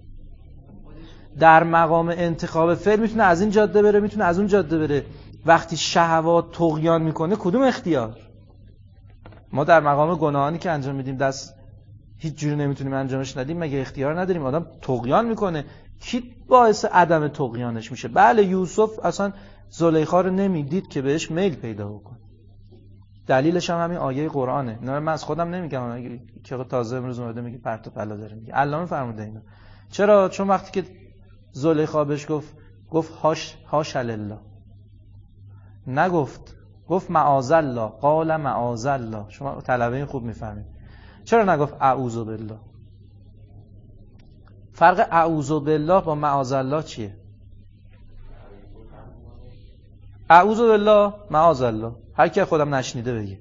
در مقام انتخاب فعل میتونه از این جاده بره، میتونه از اون جاده بره. وقتی شهوات طغیان میکنه کدوم اختیار؟ ما در مقام گناهانی که انجام میدیم دست هیچ جوری نمیتونیم انجامش ندیم، مگه اختیار نداریم؟ آدم طغیان میکنه، کی باعث عدم طغیانش میشه؟ بله یوسف اصلا زلیخا رو نمیدید که بهش میل پیدا بکنه. دلیلش هم همین آیه قرآنه. نه من از خودم نمیگم، که تازه امروز اومده میگه پرت و پلا داره میگه، علامه فرموده اینا. چرا؟ چون وقتی که زلیخا بهش گفت گفت هاش هاش لله، نگفت گفت معاذ الله، قال معاذ الله. شما طلبه خوب میفهمید. چرا نگفت اعوذ بالله؟ فرق اعوذ بالله با معاذ الله چیه؟ اعوذ بالله معاذ الله هر کی خودم نشنیده بگه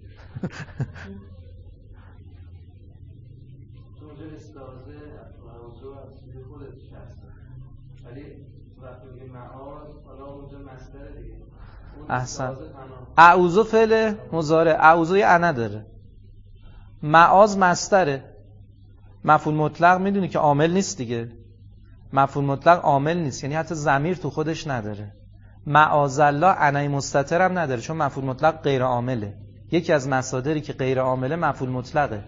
احسن. اعوذ فعل مضارع، اعوذ یه انا داره، معاذ مصدره. مفعول مطلق میدونی که عامل نیست دیگه، مفعول مطلق عامل نیست، یعنی حتی ضمیر تو خودش نداره. معاذ الله انای مستتر هم نداره، چون مفعول مطلق غیر عامله. یکی از مصادری که غیر عامله مفعول مطلقه.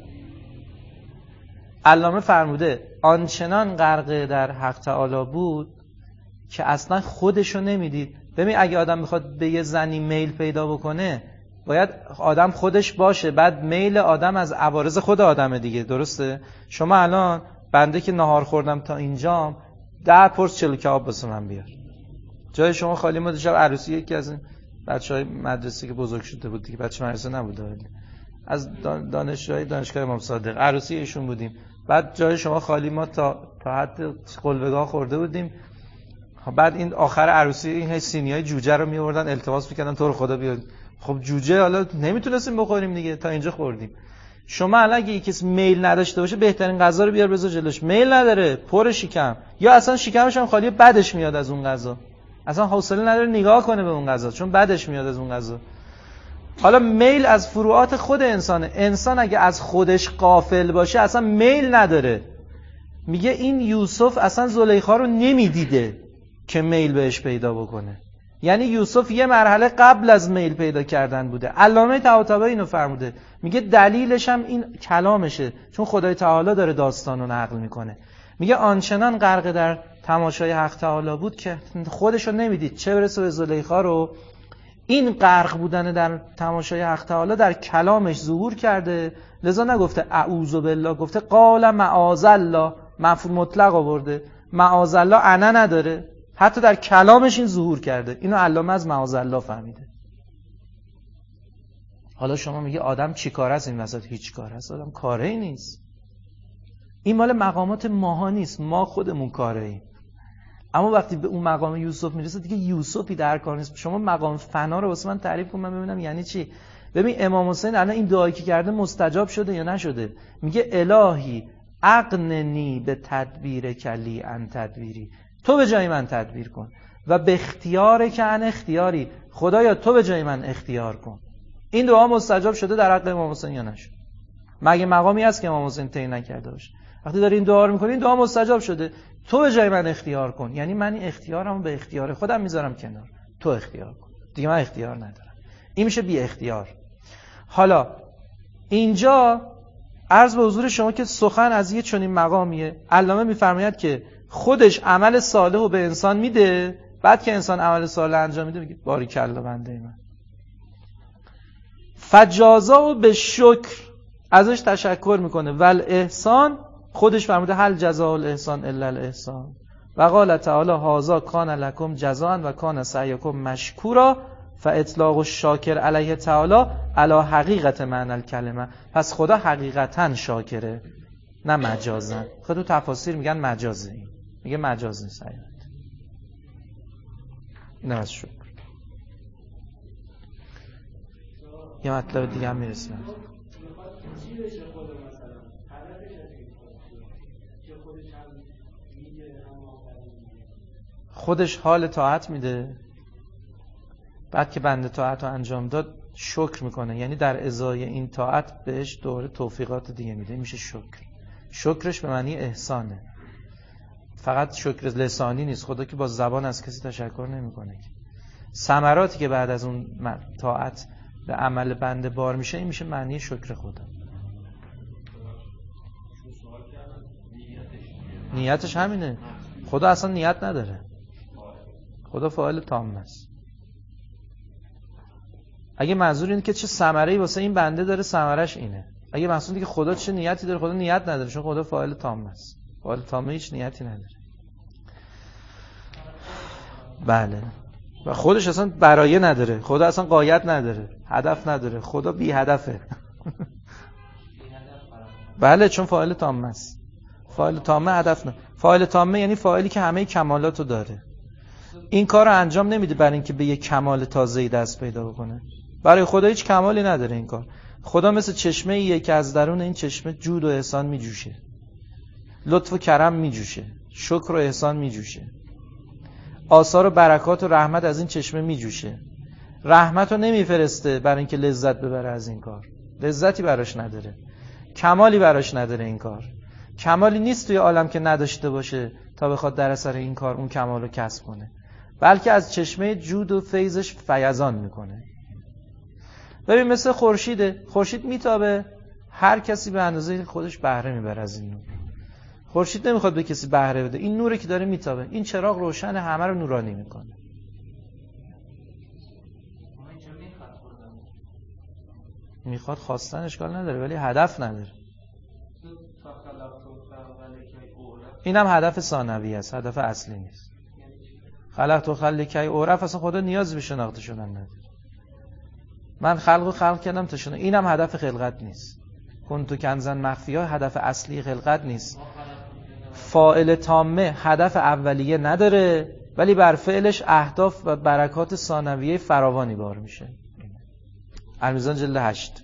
علامه فرموده آنچنان غرق در حق تعالی بود که اصلا خودشو نمیدید. ببین اگه آدم میخواد به یه زنی میل پیدا بکنه باید آدم خودش باشه، بعد میل آدم از عوارض خود آدمه دیگه، درسته؟ شما الان بنده که نهار خوردم تا اینجام ده پرس چلو کباب واسه من بیار، جای شما خالی. ما دیشب عروسی یکی از این بچهای مدرسه که بزرگ شده بود دیگه، بچه مدرسه نبود، از دانشجوی دانشگاه امام صادق، عروسی ایشون بودیم. بعد جای شما خالی، ما تا تا حد قلبگاه خورده بودیم. بعد این آخر عروسی این سینیای جوجه رو میآوردن التماس میکردن تو رو خدا بیاد. خب جوجه حالا نمیتونستیم بخوریم دیگه، تا اینجا خوردیم. شما الان اگه کسی میل نداشته باشه بهترین غذا رو بیار بذار جلوش، میل نداره پر شکم، یا اصلا شکمش هم خالیه بدش میاد از اون غذا، اصلا حوصله نداره نگاه کنه به اون غذا چون بدش میاد از اون غذا. حالا میل از فروعات خود انسانه. انسان اگه از خودش غافل باشه اصلا میل نداره. میگه این یوسف اصلا زلیخا رو نمیدیده که میل بهش پیدا بکنه. یعنی یوسف یه مرحله قبل از میل پیدا کردن بوده. علامه طباطبایی اینو فرموده، میگه دلیلش هم این کلامشه، چون خدای تعالی داره داستانو نقل میکنه. میگه آنچنان غرق در تماشای حق تعالی بود که خودشو نمیدید، چه برسه به زلیخا رو. این غرق بودن در تماشای حق تعالی در کلامش ظهور کرده، لذا نگفته اعوذ بالله، گفته قال معاذ الله، مفعول مطلق آورده. معاذ الله انا نداره، حتی در کلامش این ظهور کرده. اینو علامه از معاذ الله فهمیده. حالا شما میگه آدم چی کار است این وسط؟ هیچ کار است، آدم کاری نیست. این مال مقامات ماها نیست، ما خودمون کاره ایم. اما وقتی به اون مقام یوسف میرسه دیگه یوسفی در کار نیست. شما مقام فنا رو واسه من تعریف کن من ببینم یعنی چی. ببین امام حسین الان این دعایی که کرده مستجاب شده یا نشده؟ میگه الهی اغننی به تدبیر کلی ان تدبیری، تو به جای من تدبیر کن، و به اختیار که ان اختیاری، خدایا تو به جای من اختیار کن. این دعا مستجاب شده در حق امام حسین یا نشد؟ مگه مقامی هست که امام حسین طی نکرده باشه؟ وقتی داری این دعا رو میکنی این دعا مستجاب شده. تو به جای من اختیار کن، یعنی من این اختیارمو به اختیار خودم میذارم کنار، تو اختیار کن دیگه، من اختیار ندارم. این میشه بی اختیار. حالا اینجا عرض به حضور شما که سخن از یه چنین مقامیه. علامه میفرماید که خودش عمل صالح رو به انسان میده، بعد که انسان عمل صالح انجام میده میگه باریکلا بنده من. فجازا و به شکر، ازش تشکر میکنه. ول احسان، خودش فرموده هل جزاء الاحسان الا الاحسان. و قال تعالی هذا کان لکم جزاء و کان سعیکم مشکورا فاطلاق الشاکر علیه تعالی علی حقیقت معنی الکلمه. پس خدا حقیقتا شاکره نه مجازا. خود تو تفاسیر میگن مجازه، این میگه مجاز نیست حقیقت. این از شکر. یه مطلب دیگه هم میرسیم. خودش حال طاعت میده، بعد که بنده طاعت رو انجام داد شکر میکنه، یعنی در ازای این طاعت بهش دوره توفیقات دیگه میده، میشه شکر. شکرش به معنی احسانه، فقط شکر لسانی نیست. خدا که با زبان از کسی تشکر نمیکنه. ثمراتی که بعد از اون طاعت به عمل بنده بار میشه این میشه معنی شکر خدا. نیتش همینه. خدا اصلا نیت نداره، خدا فاعل تام است. اگه منظور اینه که چه ثمره‌ای واسه این بنده داره ثمرش اینه. اگه منظور اینه که خدا چه نیتی داره، خدا نیت نداره، چون خدا فاعل تام است. فاعل تام هیچ نیتی نداره. بله. و خودش اصلا برایه نداره، خدا اصلا غایت نداره، هدف نداره، خدا بی هدفه. بله، چون فاعل تام است. فاعل تامه هدف نه. فاعل تامه یعنی فاعلی که همه کمالاتو داره. این کار رو انجام نمیده برای اینکه به یک کمال تازه‌ای دست پیدا بکنه. برای خدا هیچ کمالی نداره این کار. خدا مثل چشمه ایه که از درون این چشمه جود و احسان میجوشه، لطف و کرم میجوشه، شکر و احسان میجوشه، آثار و برکات و رحمت از این چشمه میجوشه. رحمت رو نمیفرسته برای اینکه لذت ببره از این کار، لذتی براش نداره، کمالی براش نداره. این کار کمالی نیست توی عالم که نداشته باشه تا بخواد در اثر این کار اون کمال رو کسب کنه، بلکه از چشمه جود و فیضش فیضان میکنه. ببین مثل خورشیده، خورشید میتابه، هر کسی به اندازه خودش بهره میبره از این نور. خورشید نمیخواد به کسی بهره بده، این نوری که داره میتابه، این چراغ روشن همه رو نورانی میکنه. میخواد خواستن اشکال نداره ولی هدف نداره. این هم هدف ثانوی است، هدف اصلی نیست. خلقت و خلقی عرف، اصلا خدا نیازی به شناخته شدن نداره. من خلقو خلق کردم تا شنو. اینم هدف خلقت نیست. کنتو کنزن مخفی‌ها هدف اصلی خلقت نیست. فاعل تامه هدف اولیه نداره ولی بر فعلش اهداف و برکات ثانویه فراوانی بار میشه. المیزان جلد هشت.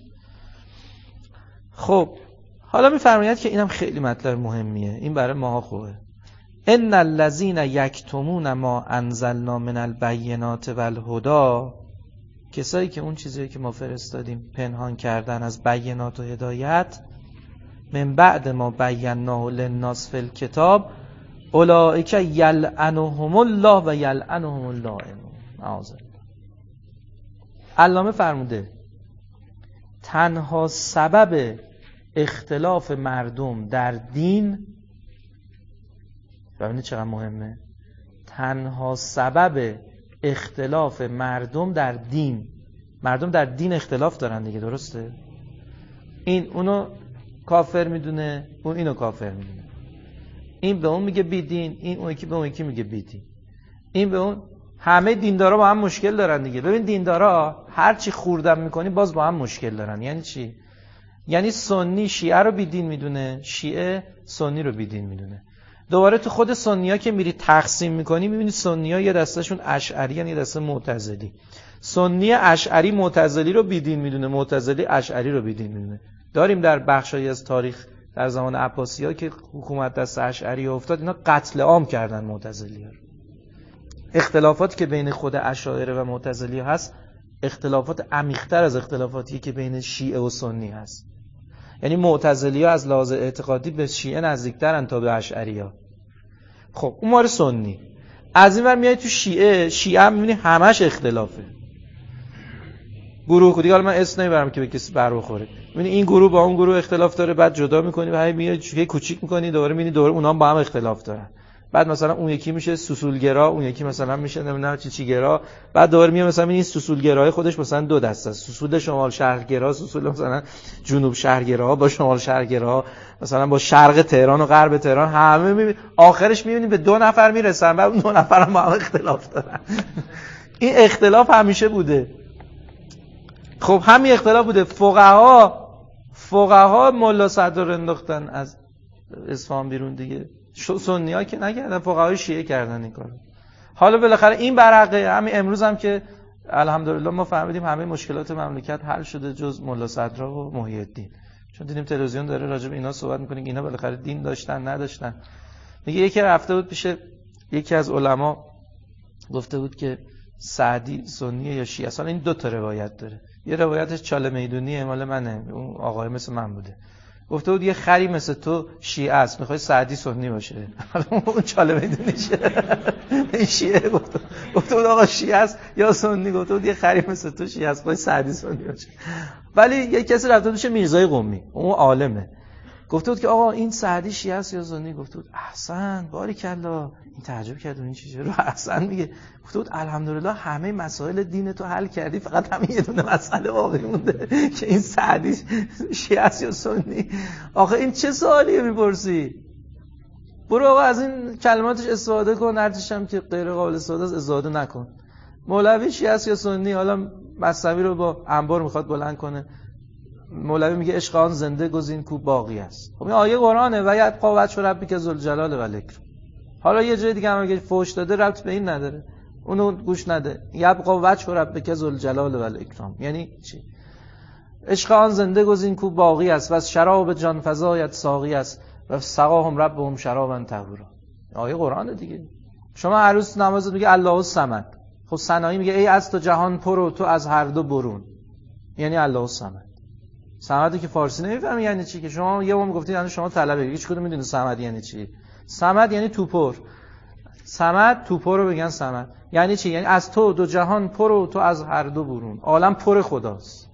خب حالا میفرماید که اینم خیلی مطلب مهمیه، این برای ماها خوبه. ان الذين یکتمون ما انزلنا من البینات والهدی، کسایی که اون چیزایی که ما فرستادیم پنهان کردن از بینات و هدایت، من بعد ما بیناه للناس فی الکتاب اولئک یلعنهم الله و یلعنهم اللائنون. معاذ الله. علامه فرموده تنها سبب اختلاف مردم در دین، ببینید چقدر مهمه، تنها سبب اختلاف مردم در دین، مردم در دین اختلاف دارن دیگه، درسته؟ این اونو کافر میدونه، اون اینو کافر میدونه، این به اون میگه بی دین، این اون یکی به اون یکی میگه بی دین، این به اون. همه دیندارا با هم مشکل دارن دیگه. ببین دیندارا هر چی خوردن میکنی باز با هم مشکل دارن. یعنی چی؟ یعنی سنی شیعه رو بی دین میدونه، شیعه سنی رو بی دین میدونه. دوباره تو خود سنی‌ها که میری تقسیم میکنی میبینی سنی‌ها یه دستهشون اشعری ان، یه دسته معتزلی. سنی اشعری معتزلی رو بی دین میدونه، معتزلی اشعری رو بی دین میدونه. داریم در بخشایی از تاریخ در زمان عباسی‌ها که حکومت دست اشعری افتاد، اینا قتل عام کردن معتزلی‌ها. اختلافاتی که بین خود اشاعره و معتزلی هست اختلافات عمیق‌تر از اختلافاتی که بین شیعه و سنی هست. یعنی معتزلی ها از لحاظ اعتقادی به شیعه نزدیکترن تا به اشعری ها. خب اون ماره سنی. از این ور میای تو شیعه، شیعه هم میبینی همش اختلافه. گروه دیگه، حالا من اسم نمیبرم که به کسی بر بخوره. میبینی این گروه با اون گروه اختلاف داره، بعد جدا میکنی و هی میای چوکه کوچیک میکنی، دوباره میبینی دوباره اونها با هم اختلاف دارن. بعد مثلا اون یکی میشه سوسولگرا، اون یکی مثلا میشه نمیدونم چی چی گرا. بعد دوباره میاد مثلا این سوسولگرای خودش مثلا دو دسته است، سوسول شمال شهرگرا، سوسول مثلا جنوب شهرگرا با شمال شهرگرا، مثلا با شرق تهران و غرب تهران. همه میبینی آخرش میبینی به دو نفر میرسن، بعد اون دو نفر هم با هم اختلاف دارن. این اختلاف همیشه بوده. خب همین اختلاف بوده. فقها فقها ملا صدر انداختن از اصفهان بیرون دیگه. سنی ها که نکردن، فقهای شیعه کردن این کارو. حالا بالاخره این برعقه همین امروز هم که الحمدلله ما فهمیدیم همه مشکلات مملکت حل شده جز ملا صدرا و محی الدین. چون دیدیم تلویزیون داره راجع به اینا صحبت میکنه که اینا بالاخره دین داشتن نداشتن. میگه یکی رفته بود پیش یکی از علما گفته بود که سعدی سنیه یا شیعه. اصلا این دو تا روایت داره. یه روایتش چاله میدونیه، مال منه، اون آقای مثل من بوده. گفته بود یه خری مثل تو شیعه است، میخوای سعدی سنی باشه. اون چاله میدونیشه. این شیعه گفته گفته بود آقا شیعه است یا سنی. گفته بود یه خری مثل تو شیعه است، میخوای سعدی سنی باشه. ولی یه کسی رفته بود میرزای قمی، اون عالمه. گفته بود که آقا این سعدی شیعه است یا سنی؟ گفته بود احسن، باریکلا. این تعجب کرد و این چیزی رو احسن میگه. گفته بود الحمدلله همه مسائل دین تو حل کردی، فقط همین یه دونه مسئله باقی مونده که این سعدی شیعه است یا سنی. آخه این چه سوالیه میپرسی؟ برو آقا از این کلماتش استفاده کن، هرچیش هم که غیر قابل استفاده است استفاده نکن. مولوی شیعه است یا سنی؟ حالا مثنوی رو با انبار میخواد بلند کنه. مولوی میگه عشق آن زنده گزین کو باقی است. خب این آیه قرآنه و یبقی وجه ربک ذوالجلال و الاکرام. حالا یه جای دیگه هم اگه فوش داده ربط به این نداره، اونو گوش نده. یبقی وجه ربک ذوالجلال و الاکرام یعنی چی؟ عشق آن زنده گزین کو باقی است و از شراب جان فزایت ساقی است و سقاهم ربهم شرابا طهورا. آیه قرآنه دیگه. شما عروس نماز میگه الله الصمد. خب سنایی میگه ای از تو جهان پر و تو از هر دو برون. یعنی الله الصمد. صمدی که فارسی نمیفهمی یعنی چی، که شما یه بار میگفتید یعنی شما طلبه هیچ کدوم میدونید صمد یعنی چی. صمد یعنی توپر. صمد توپر رو بگن صمد. یعنی چی؟ یعنی از تو دو جهان پر و تو از هر دو برون. عالم پر خداست.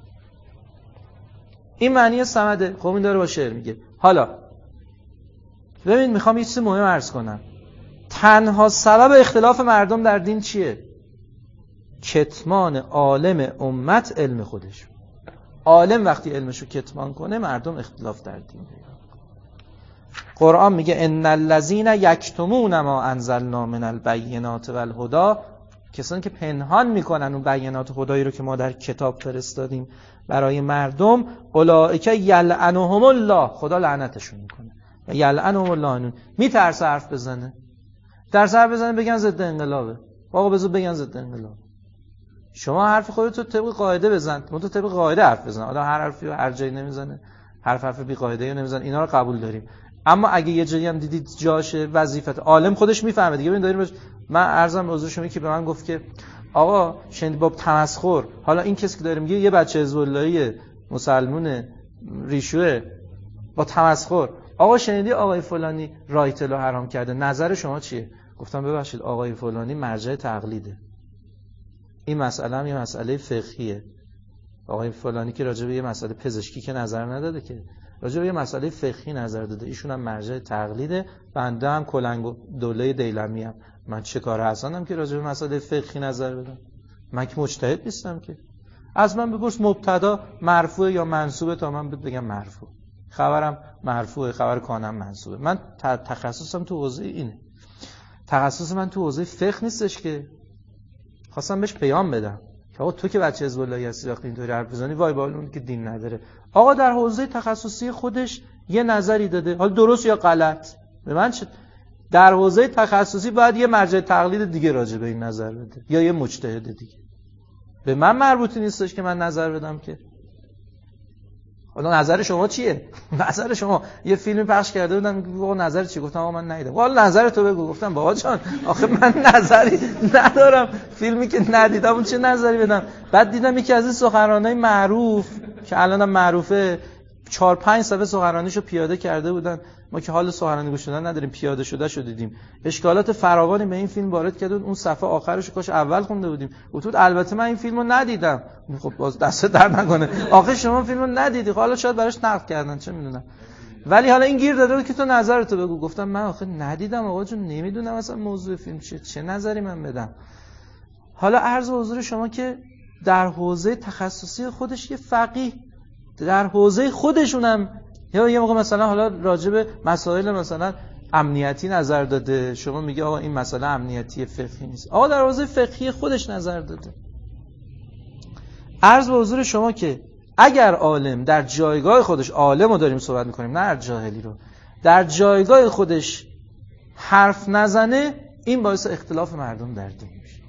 این معنی صمده. خب این داره با شعر میگه. حالا ببین میخوام یه چیز مهم عرض کنم. تنها سبب اختلاف مردم در دین چیه؟ کتمان عالم امت علم خودش. عالم وقتی علمشو کتمان کنه مردم اختلاف در دین پیدا. قرآن میگه ان الذين یکتمون ما انزلنا من البینات والهدی کسانی که پنهان میکنن اون بیانات خدایی رو که ما در کتاب فرستادیم برای مردم، اولئک یلعنهم الله، خدا لعنتشون میکنه. یلعنهم الله، میترسه حرف بزنه، ترس حرف بزنه بگن ضد انقلابه. آقا بذار بگن ضد انقلاب. شما حرف خودت رو طبق قاعده بزن، تو طبق قاعده حرف بزن. آدم هر حرفی رو هر جایی نمیزنه، حرف حرف بی قاعده رو نمیزنه، اینا رو قبول داریم. اما اگه یه جایی هم دیدید جاشه، وظیفت، عالم خودش میفهمه دیگه. ببین داریم بش... من عرضم به حضور شما که به من گفت که آقا شنید با تمسخر، حالا این کسی که داره میگه یه بچه حزب اللهی مسلمون ریشوه با تمسخر، آقا شنیدی آقای فلانی رایتلو حرام کرده، نظر شما چیه؟ گفتم ببخشید آقای فلانی مرجع تقلیده، این مسئله هم یه مسئله فقهیه. آقای فلانی که راجع به یه مسئله پزشکی که نظر نداده، که راجع به یه مسئله فقهی نظر داده، ایشون هم مرجع تقلیده. بنده هم کلنگ دوله دیلمی هم، من چه کار هستم که راجع به مسئله فقهی نظر بدم؟ من که مجتهد نیستم که. از من بپرس مبتدا مرفوع یا منصوبه تا من بگم مرفوع، خبرم مرفوعه، خبر کانم منصوبه. من تخصصم تو حوزه اینه، تخصص من تو حوزه فقه نیستش که. خواستم بهش پیام بدم که آقا تو که بچه حزب اللهی هستی وقتی اینطوری حرف بزنی وای با اون که دین نداره. آقا در حوزه تخصصی خودش یه نظری داده، حالا درست یا غلط به من چه؟ در حوزه تخصصی باید یه مرجع تقلید دیگه راجع به این نظر بده یا یه مجتهد دیگه. به من مربوطی نیستش که من نظر بدم که. حالا نظر شما چیه؟ نظر شما یه فیلمی پخش کرده بودن، آقا نظر چی؟ گفتم آقا من ندیدم. حالا نظر تو بگو. گفتم بابا جان آخه من نظری ندارم، فیلمی که ندیدم اون چه نظری بدم؟ بعد دیدم یکی از این سخنرانای معروف که الانم معروفه، چهار پنج صفحه سخنرانیشو پیاده کرده بودن. ما که حال سخنرانی گوش دادن نداریم، پیاده شده شو دیدیم. اشکالات فراوانی به این فیلم وارد کرده بود. اون صفحه آخرش کاش اول خونده بودیم. گفت البته من این فیلمو ندیدم. خب باز دست در نکنه. آخه شما فیلمو ندیدی، حالا شاید براش نقد کردن چه میدونم. ولی حالا این گیر داده بود که تو نظرتو بگو. گفتم من آخه ندیدم آقا جون، نمیدونم اصلا موضوع فیلم چیه، چه نظری من بدم. حالا عرض حضور شما که در حوزه تخصصی خودش یه فقیه، در حوزه خودشونم یا یه موقع مثلا حالا راجع به مسائل مثلا امنیتی نظر داده، شما میگه آقا این مسئله امنیتی فقهی نیست. آقا در حوزه فقهی خودش نظر داده. عرض به حضور شما که اگر عالم در جایگاه خودش، عالم رو داریم صحبت میکنیم نه هر جاهلی رو، در جایگاه خودش حرف نزنه، این باعث اختلاف مردم در دین میشه.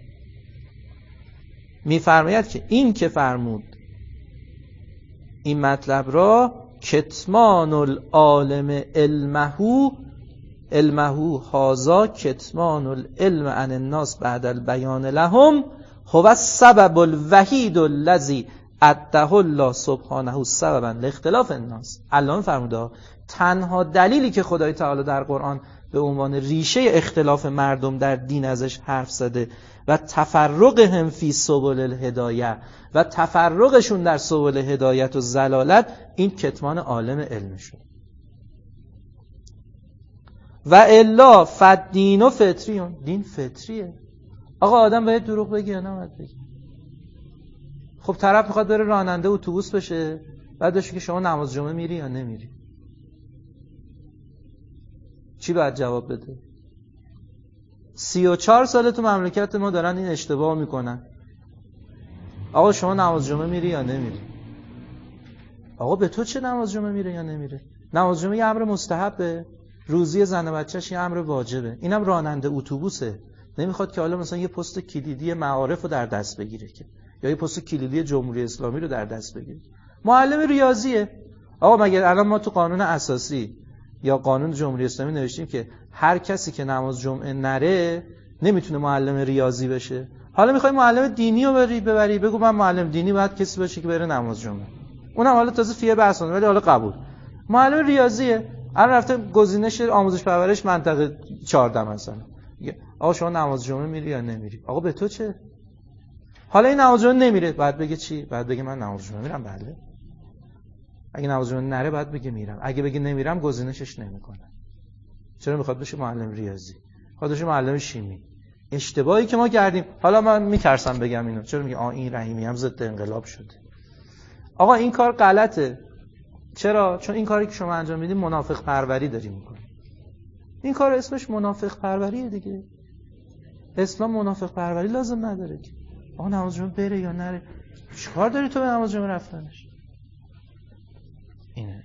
میفرماید که این که فرمود این مطلب را، کتمان العالم علمهو علمهو هازا کتمان العلم عن الناس بعد البیان لهم هو السبب الوحید الذی ادعه الله سبحانه سببا لاختلاف الناس. علامه فرموده تنها دلیلی که خدای تعالی در قرآن به عنوان ریشه اختلاف مردم در دین ازش حرف زده و تفرقهم فی سبل الهدایه و تفرقشون در سبل هدایت و ضلالت، این کتمان عالم علم شد. و الا فدین و فطریون، دین فطریه. آقا آدم باید دروغ بگه یا نباید بگه؟ خب طرف میخواد بره راننده اتوبوس بشه، بعد بشه که شما نماز جمعه میری یا نمیری، چی باید جواب بده؟ سی و چهار ساله تو مملکت ما دارن این اشتباه میکنن. آقا شما نماز جمعه میری یا نمیری؟ آقا به تو چه نماز جمعه میره یا نمیره؟ نماز جمعه یه امر مستحبه، روزی زن و بچه‌ش یه امر واجبه. اینم راننده اتوبوسه، نمیخواد که حالا مثلا یه پست کلیدی معارف رو در دست بگیره که، یا یه پست کلیدی جمهوری اسلامی رو در دست بگیره. معلم ریاضیه. آقا مگر الان ما تو قانون اساسی یا قانون جمهوری اسلامی نوشتیم که هر کسی که نماز جمعه نره نمیتونه معلم ریاضی بشه؟ حالا میخوای معلم دینی رو بری ببری، بگو من معلم دینی باید کسی باشه که بره نماز جمعه. اونم حالا تازه فیه بحثونه، ولی حالا قبول. معلم ریاضیه، الان رفته گزینش آموزش پرورش منطقه چهارده مثلا، آقا شما نماز جمعه میری یا نمیری؟ آقا به تو چه؟ حالا این نماز جمعه نمیره، بعد بگه چی؟ بعد بگه من نماز جمعه میرم. بله. اگه نماز جمعه نره بعد بگه میرم. اگه بگه نمیرم گزینشش نمیکنه. چرا میخواد بشه معلم ریاضی؟ میخواد بشه معلم شیمی. اشتباهی که ما کردیم، حالا من میترسم بگم اینو، چرا میگه آ این رحیمی هم ضد انقلاب شده؟ آقا این کار غلطه. چرا؟ چون این کاری که شما انجام میدید منافق پروری داری میکنی. این کار اسمش منافق پروریه دیگه. اسلام منافق پروری لازم نداره که آقا نماز جمعه بره یا نره. چیکار داری تو به نماز جمعه رفتنش؟ اینه.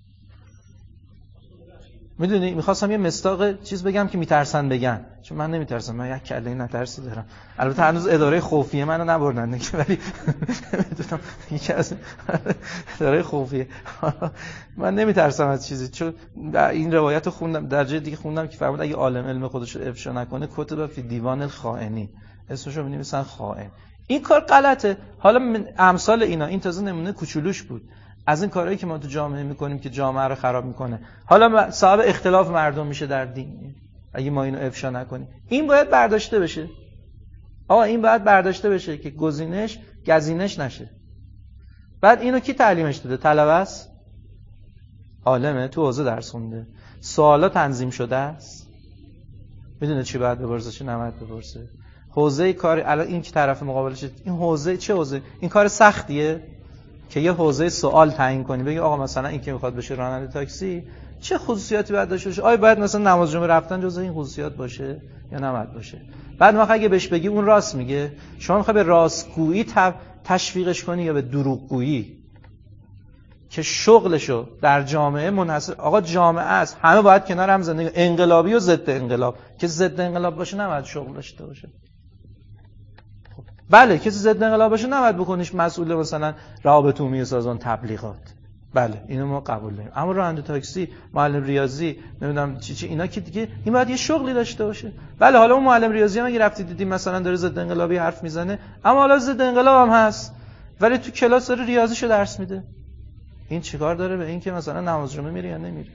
میدونی میخواستم یه مصداق چیز بگم که میترسن بگن، چون من نمیترسم، من یک کله نترسی دارم. البته هنوز اداره خفیه منو نبردن که، ولی نمیدونم یکی از اداره خفیه من نمیترسم از چیزی، چون این روایت رو خوندم در جای دیگه خوندم که فرمود اگه عالم علم خودش رو افشا نکنه کتب فی دیوان الخائنین، اسمش رو می‌نویسن خائن. این کار غلطه. حالا امثال اینا، این تازه نمونه کوچولوش بود از این کارهایی که ما تو جامعه میکنیم که جامعه رو خراب میکنه. حالا صاحب اختلاف مردم میشه در دین اگه ما اینو افشا نکنیم. این باید برداشته بشه. آقا این باید برداشته بشه که گزینش گزینش نشه. بعد اینو کی تعلیمش داده؟ طلبه است؟ عالمه؟ تو حوزه درس خونده؟ سوالا تنظیم شده است؟ میدونه چی باید بپرسه چی نباید بپرسه؟ حوزه کار الان این که طرف مقابلش، این حوزه چه حوزه؟ این کار سختیه که یه حوزه سوال تعیین کنی، بگی آقا مثلا این که میخواد بشه راننده تاکسی چه خصوصیاتی باید داشته باشه؟ آیا باید مثلا نماز جمعه رفتن جزء این خصوصیات باشه یا نباید باشه؟ بعد ما اگه بهش بگی اون راست میگه، شما میخوای به راستگویی تشویقش کنی یا به دروغگویی که شغلشو در جامعه منحصر؟ آقا جامعه است، همه باید کنار هم زندگی، انقلابی و ضد انقلاب، که ضد انقلاب باشه نباید شغل داشته باشه. بله کسی ضد انقلاب باشه نباید بکنیش مسئول مثلا روابط عمومی سازمان تبلیغات، بله اینو ما قبول داریم. اما راننده تاکسی، معلم ریاضی، نمیدونم چی چی اینا که دیگه این باید یه شغلی داشته باشه. بله حالا اون معلم ریاضی هم اگه رفتید دیدیم مثلا داره ضد انقلابی حرف میزنه، اما حالا ضد انقلاب هم هست ولی تو کلاس داره ریاضیشو درس میده. این چیکار داره به این که مثلا نماز جمعه میره یا نمیره؟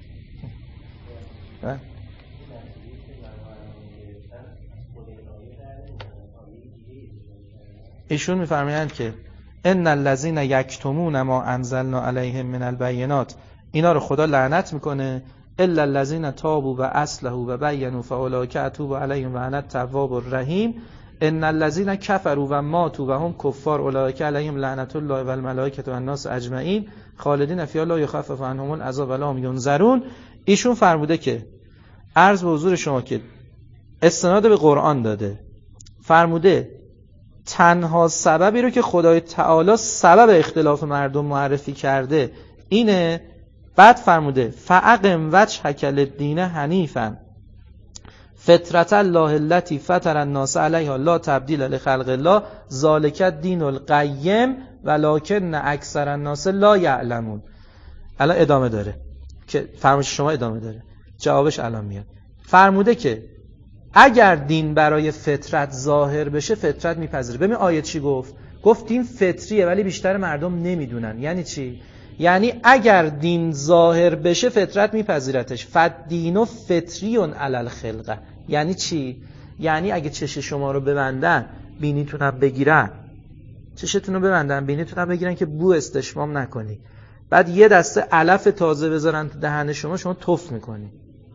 ایشون میفرمایند که ان الذين یکتمون ما انزلنا علیهم من البینات، اینا رو خدا لعنت میکنه، الا الذين تابوا و اصلحوا و بینوا فاولئک اتوب علیهم و انا التواب الرحیم، ان الذين كفروا و ماتوا و هم کفار اولئک علیهم لعنت الله و الملائکه و الناس اجمعین خالدین فیها لا یخفف عنهم العذاب ولا هم ینظرون. ایشون فرموده که عرض به حضور شما که استناد به قرآن داده، فرموده تنها سببی رو که خدای تعالی سبب اختلاف مردم معرفی کرده اینه. بعد فرموده فاقم وجهک للدین حنیفا فطرة الله التي فطر الناس علیها لا تبدیل لخلق الله ذلک الدین القیم ولکن اکثر الناس لا یعلمون. الان ادامه داره که فرمایش شما ادامه داره، جوابش الان میاد. فرموده که اگر دین برای فطرت ظاهر بشه فطرت میپذیره. ببین آیه چی گفت؟ گفت دین فطریه ولی بیشتر مردم نمیدونن. یعنی چی؟ یعنی اگر دین ظاهر بشه فطرت میپذیرتش. فدین فطریون علی الخلقه. یعنی چی؟ یعنی اگه چش شما رو ببندن بینیتونم بگیرن، چشتون رو ببندن بینیتونم بگیرن که بو استشمام نکنی، بعد یه دسته علف تازه بذارن تو دهن شما، شما تف میکنی،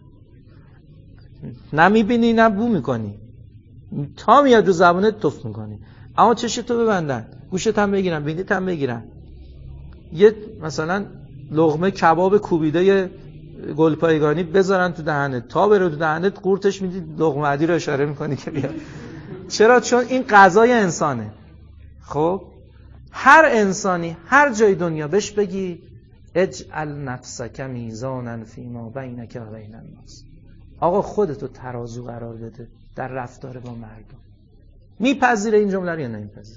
نه میبینی نه بو میکنی، تا میاد رو زبونت تف میکنی. اما چشتو ببندن، گوشت هم بگیرن، بینیت هم بگیرن، یه مثلا لقمه کباب کوبیده گلپایگانی بذارن تو دهنت، تا بره تو دهنت قورتش میدی، لقمه عدی رو اشاره میکنی که بیا. چرا؟ چون این غذای انسانه. خب هر انسانی هر جای دنیا بهش بگی اجعل نفسک میزانا فیما بینک و بین الناس، آقا خودتو ترازو قرار بده در رفتار با مردم، میپذیره این جمله رو یا نمیپذیره؟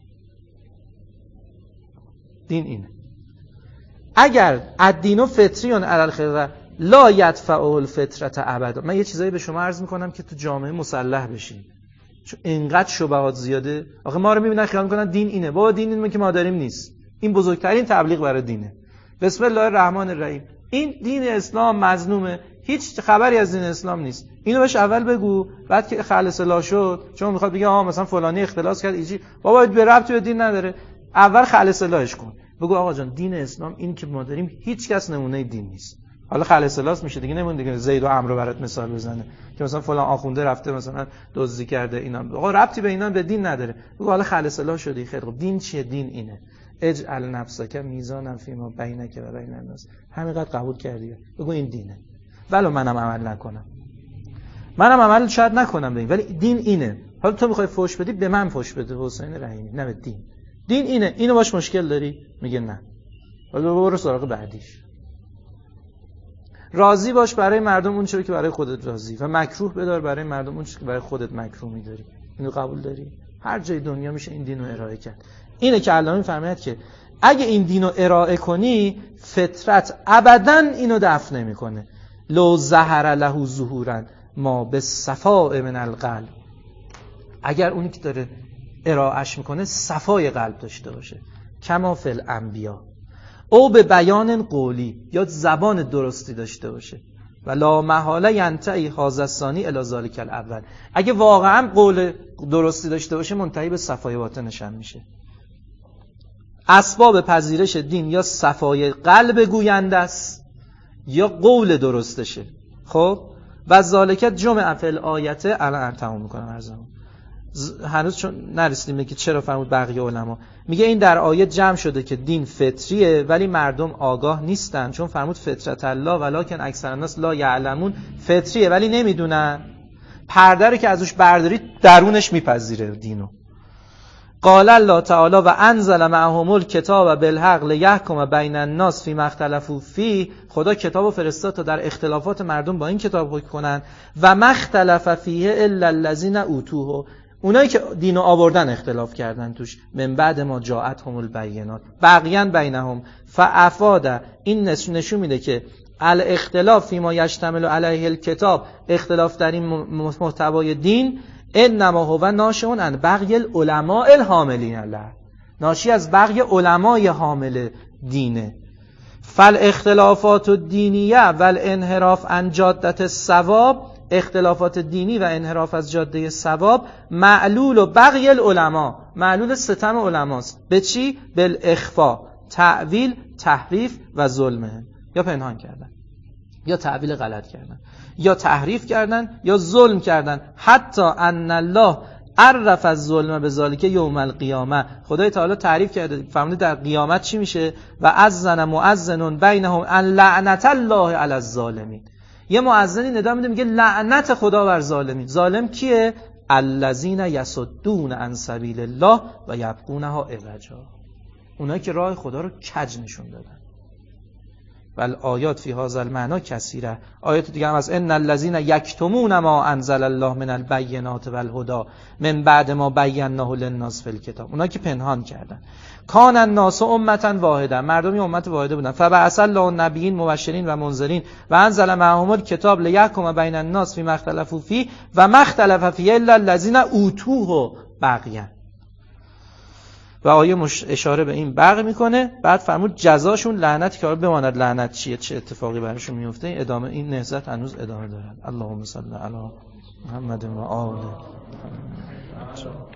دین اینه. اگر الدین فطریون علی الخلقه لا یدفع الفطرة ابدا. من یه چیزایی به شما عرض میکنم که تو جامعه مسلح بشین، چون اینقدر شبهات زیاده. آخه ما رو میبینن خیال میکنن دین اینه، بابا دین اینه که ما داریم نیست. این بزرگترین تبلیغ برای دینه. بسم الله الرحمن الرحیم. این دین اسلام مظلومه، هیچ خبری از دین اسلام نیست. اینو بهش اول بگو، بعد که خالص لا شد، چون میخواد بگه آها مثلا فلانی اختلاس کرد ایجی، بابا به ربطی به دین نداره. اول خالص لاش کن، بگو آقا جان دین اسلام این که ما داریم هیچ کس نمونه دین نیست. حالا خالص لاس میشه دیگه، نمونه دیگه زید و عمرو برات مثال بزنه که مثلا فلان آخونده رفته مثلا دزدی کرده، اینا آقا ربطی به اینا به دین نداره. بگو حالا خالص لا شدی، خیلی خوب، دین چیه؟ دین اینه اجعل نفسک میزانا فیما بینک و بین الناس. همینقدر قبول کردی، بگو این دینه، ولو منم عمل نکنم، منم عمل شاید نکنم به این، ولی دین اینه. حالا تو میخوای فحش بدی به من فحش بده حسین رحیمی، نه به دین. دین اینه، اینو باش مشکل داری؟ میگه نه. حالا برو سراغ بعدیش. راضی باش برای مردم اون چیزی که برای خودت راضی و مکروه بدار برای مردم اون چیزی که برای خودت مکروه می‌داری. اینو قبول داری؟ هر جای دنیا میشه این دینو ارائه کرد. اینه که علامه می‌فرماید که اگه این دینو ارائه کنی فطرت ابداً اینو دفع نمی‌کنه. لو ظهر له ظهورا ما بالصفاء من القلب. اگر اونی که داره ارائهش میکنه صفای قلب داشته باشه، کما فی الانبیا، او به بیان قولی یا زبان درستی داشته باشه، و لا محاله ینتهی هذا الثانی الی ذلک الاول. اگه واقعا قول درستی داشته باشه منتهی به صفای باطنش هم میشه. اسباب پذیرش دین یا صفای قلب گوینده است یا قول درستشه. خب و ذالک جمع فی الآیه، الان تموم میکنم ارزمو، هنوز چون نرسیدیم که چرا فرمود بقیه علما. میگه این در آیه جمع شده که دین فطریه ولی مردم آگاه نیستن، چون فرمود فطرت الله ولکن اکثر الناس لا یعلمون. فطریه ولی نمیدونن. پرده رو که ازش برداری درونش میپذیره دینو. قال الله تعالی و انزل معهم الکتاب بالحق لیحکم بین الناس فیما اختلفوا فیه. خدا کتابو فرستاد تا در اختلافات مردم با این کتاب حکم کنن. و ما اختلف فیه الا الذین اوتوه. اونایی که دینو آوردن اختلاف کردن توش. من بعد ما جاءتهم البینات بغیا بینهم فافاد. این نشون میده که الاختلاف فیما یشتمل علیه الکتاب، اختلاف در این محتوای دین، انما هو ناشئ عن بغی العلماء الحاملین له، ناشی از بغی علمای حامل دینه. فالاختلافات الدینیه والانحراف عن جاده الصواب، اختلافات دینی و انحراف از جاده صواب، معلول و بغی العلماء، معلول ستم علماست. به چی؟ بالاخفا، تعویل، تحریف و ظلمه. یا پنهان کردن، یا تعویل غلط کردن، یا تحریف کردن، یا ظلم کردن. حتی ان الله عرف الظلم بذالک یوم القیامه. خدای تعالی تعریف کرده، فرموده در قیامت چی میشه؟ و اذن مؤذن بینهم ان لعنت الله علی الظالمین. یه مؤذنی ندا میده میگه لعنت خدا بر ظالمین. ظالم کیه؟ الذین یصدون عن سبیل الله و یبغونها عوجا، اونایی که راه خدا رو کج نشون دادن. بل آیات فی هذا المعنی کثیره. آیات دیگه هم از ان الذین یکتمون ما انزل الله من البینات والهدی من بعد ما بیناه للناس فی الکتاب. اونایی که پنهان کردن. کان الناس امه واحده، مردمی امت واحده بودن. فبعث الله النبیین مبشرین و منذرین و انزل معهم الکتاب لیحکم بین الناس فیما اختلفوا فیه و ما اختلف فیه الا الذین اوتوه بغیا. و آیه مش... اشاره به این بغی میکنه. بعد فرمود جزاشون لعنت، که بماند لعنت چیه، چه اتفاقی براشون میفته. ادامه این نهضت هنوز ادامه دارد. اللهم صل علی محمد و آل محمد.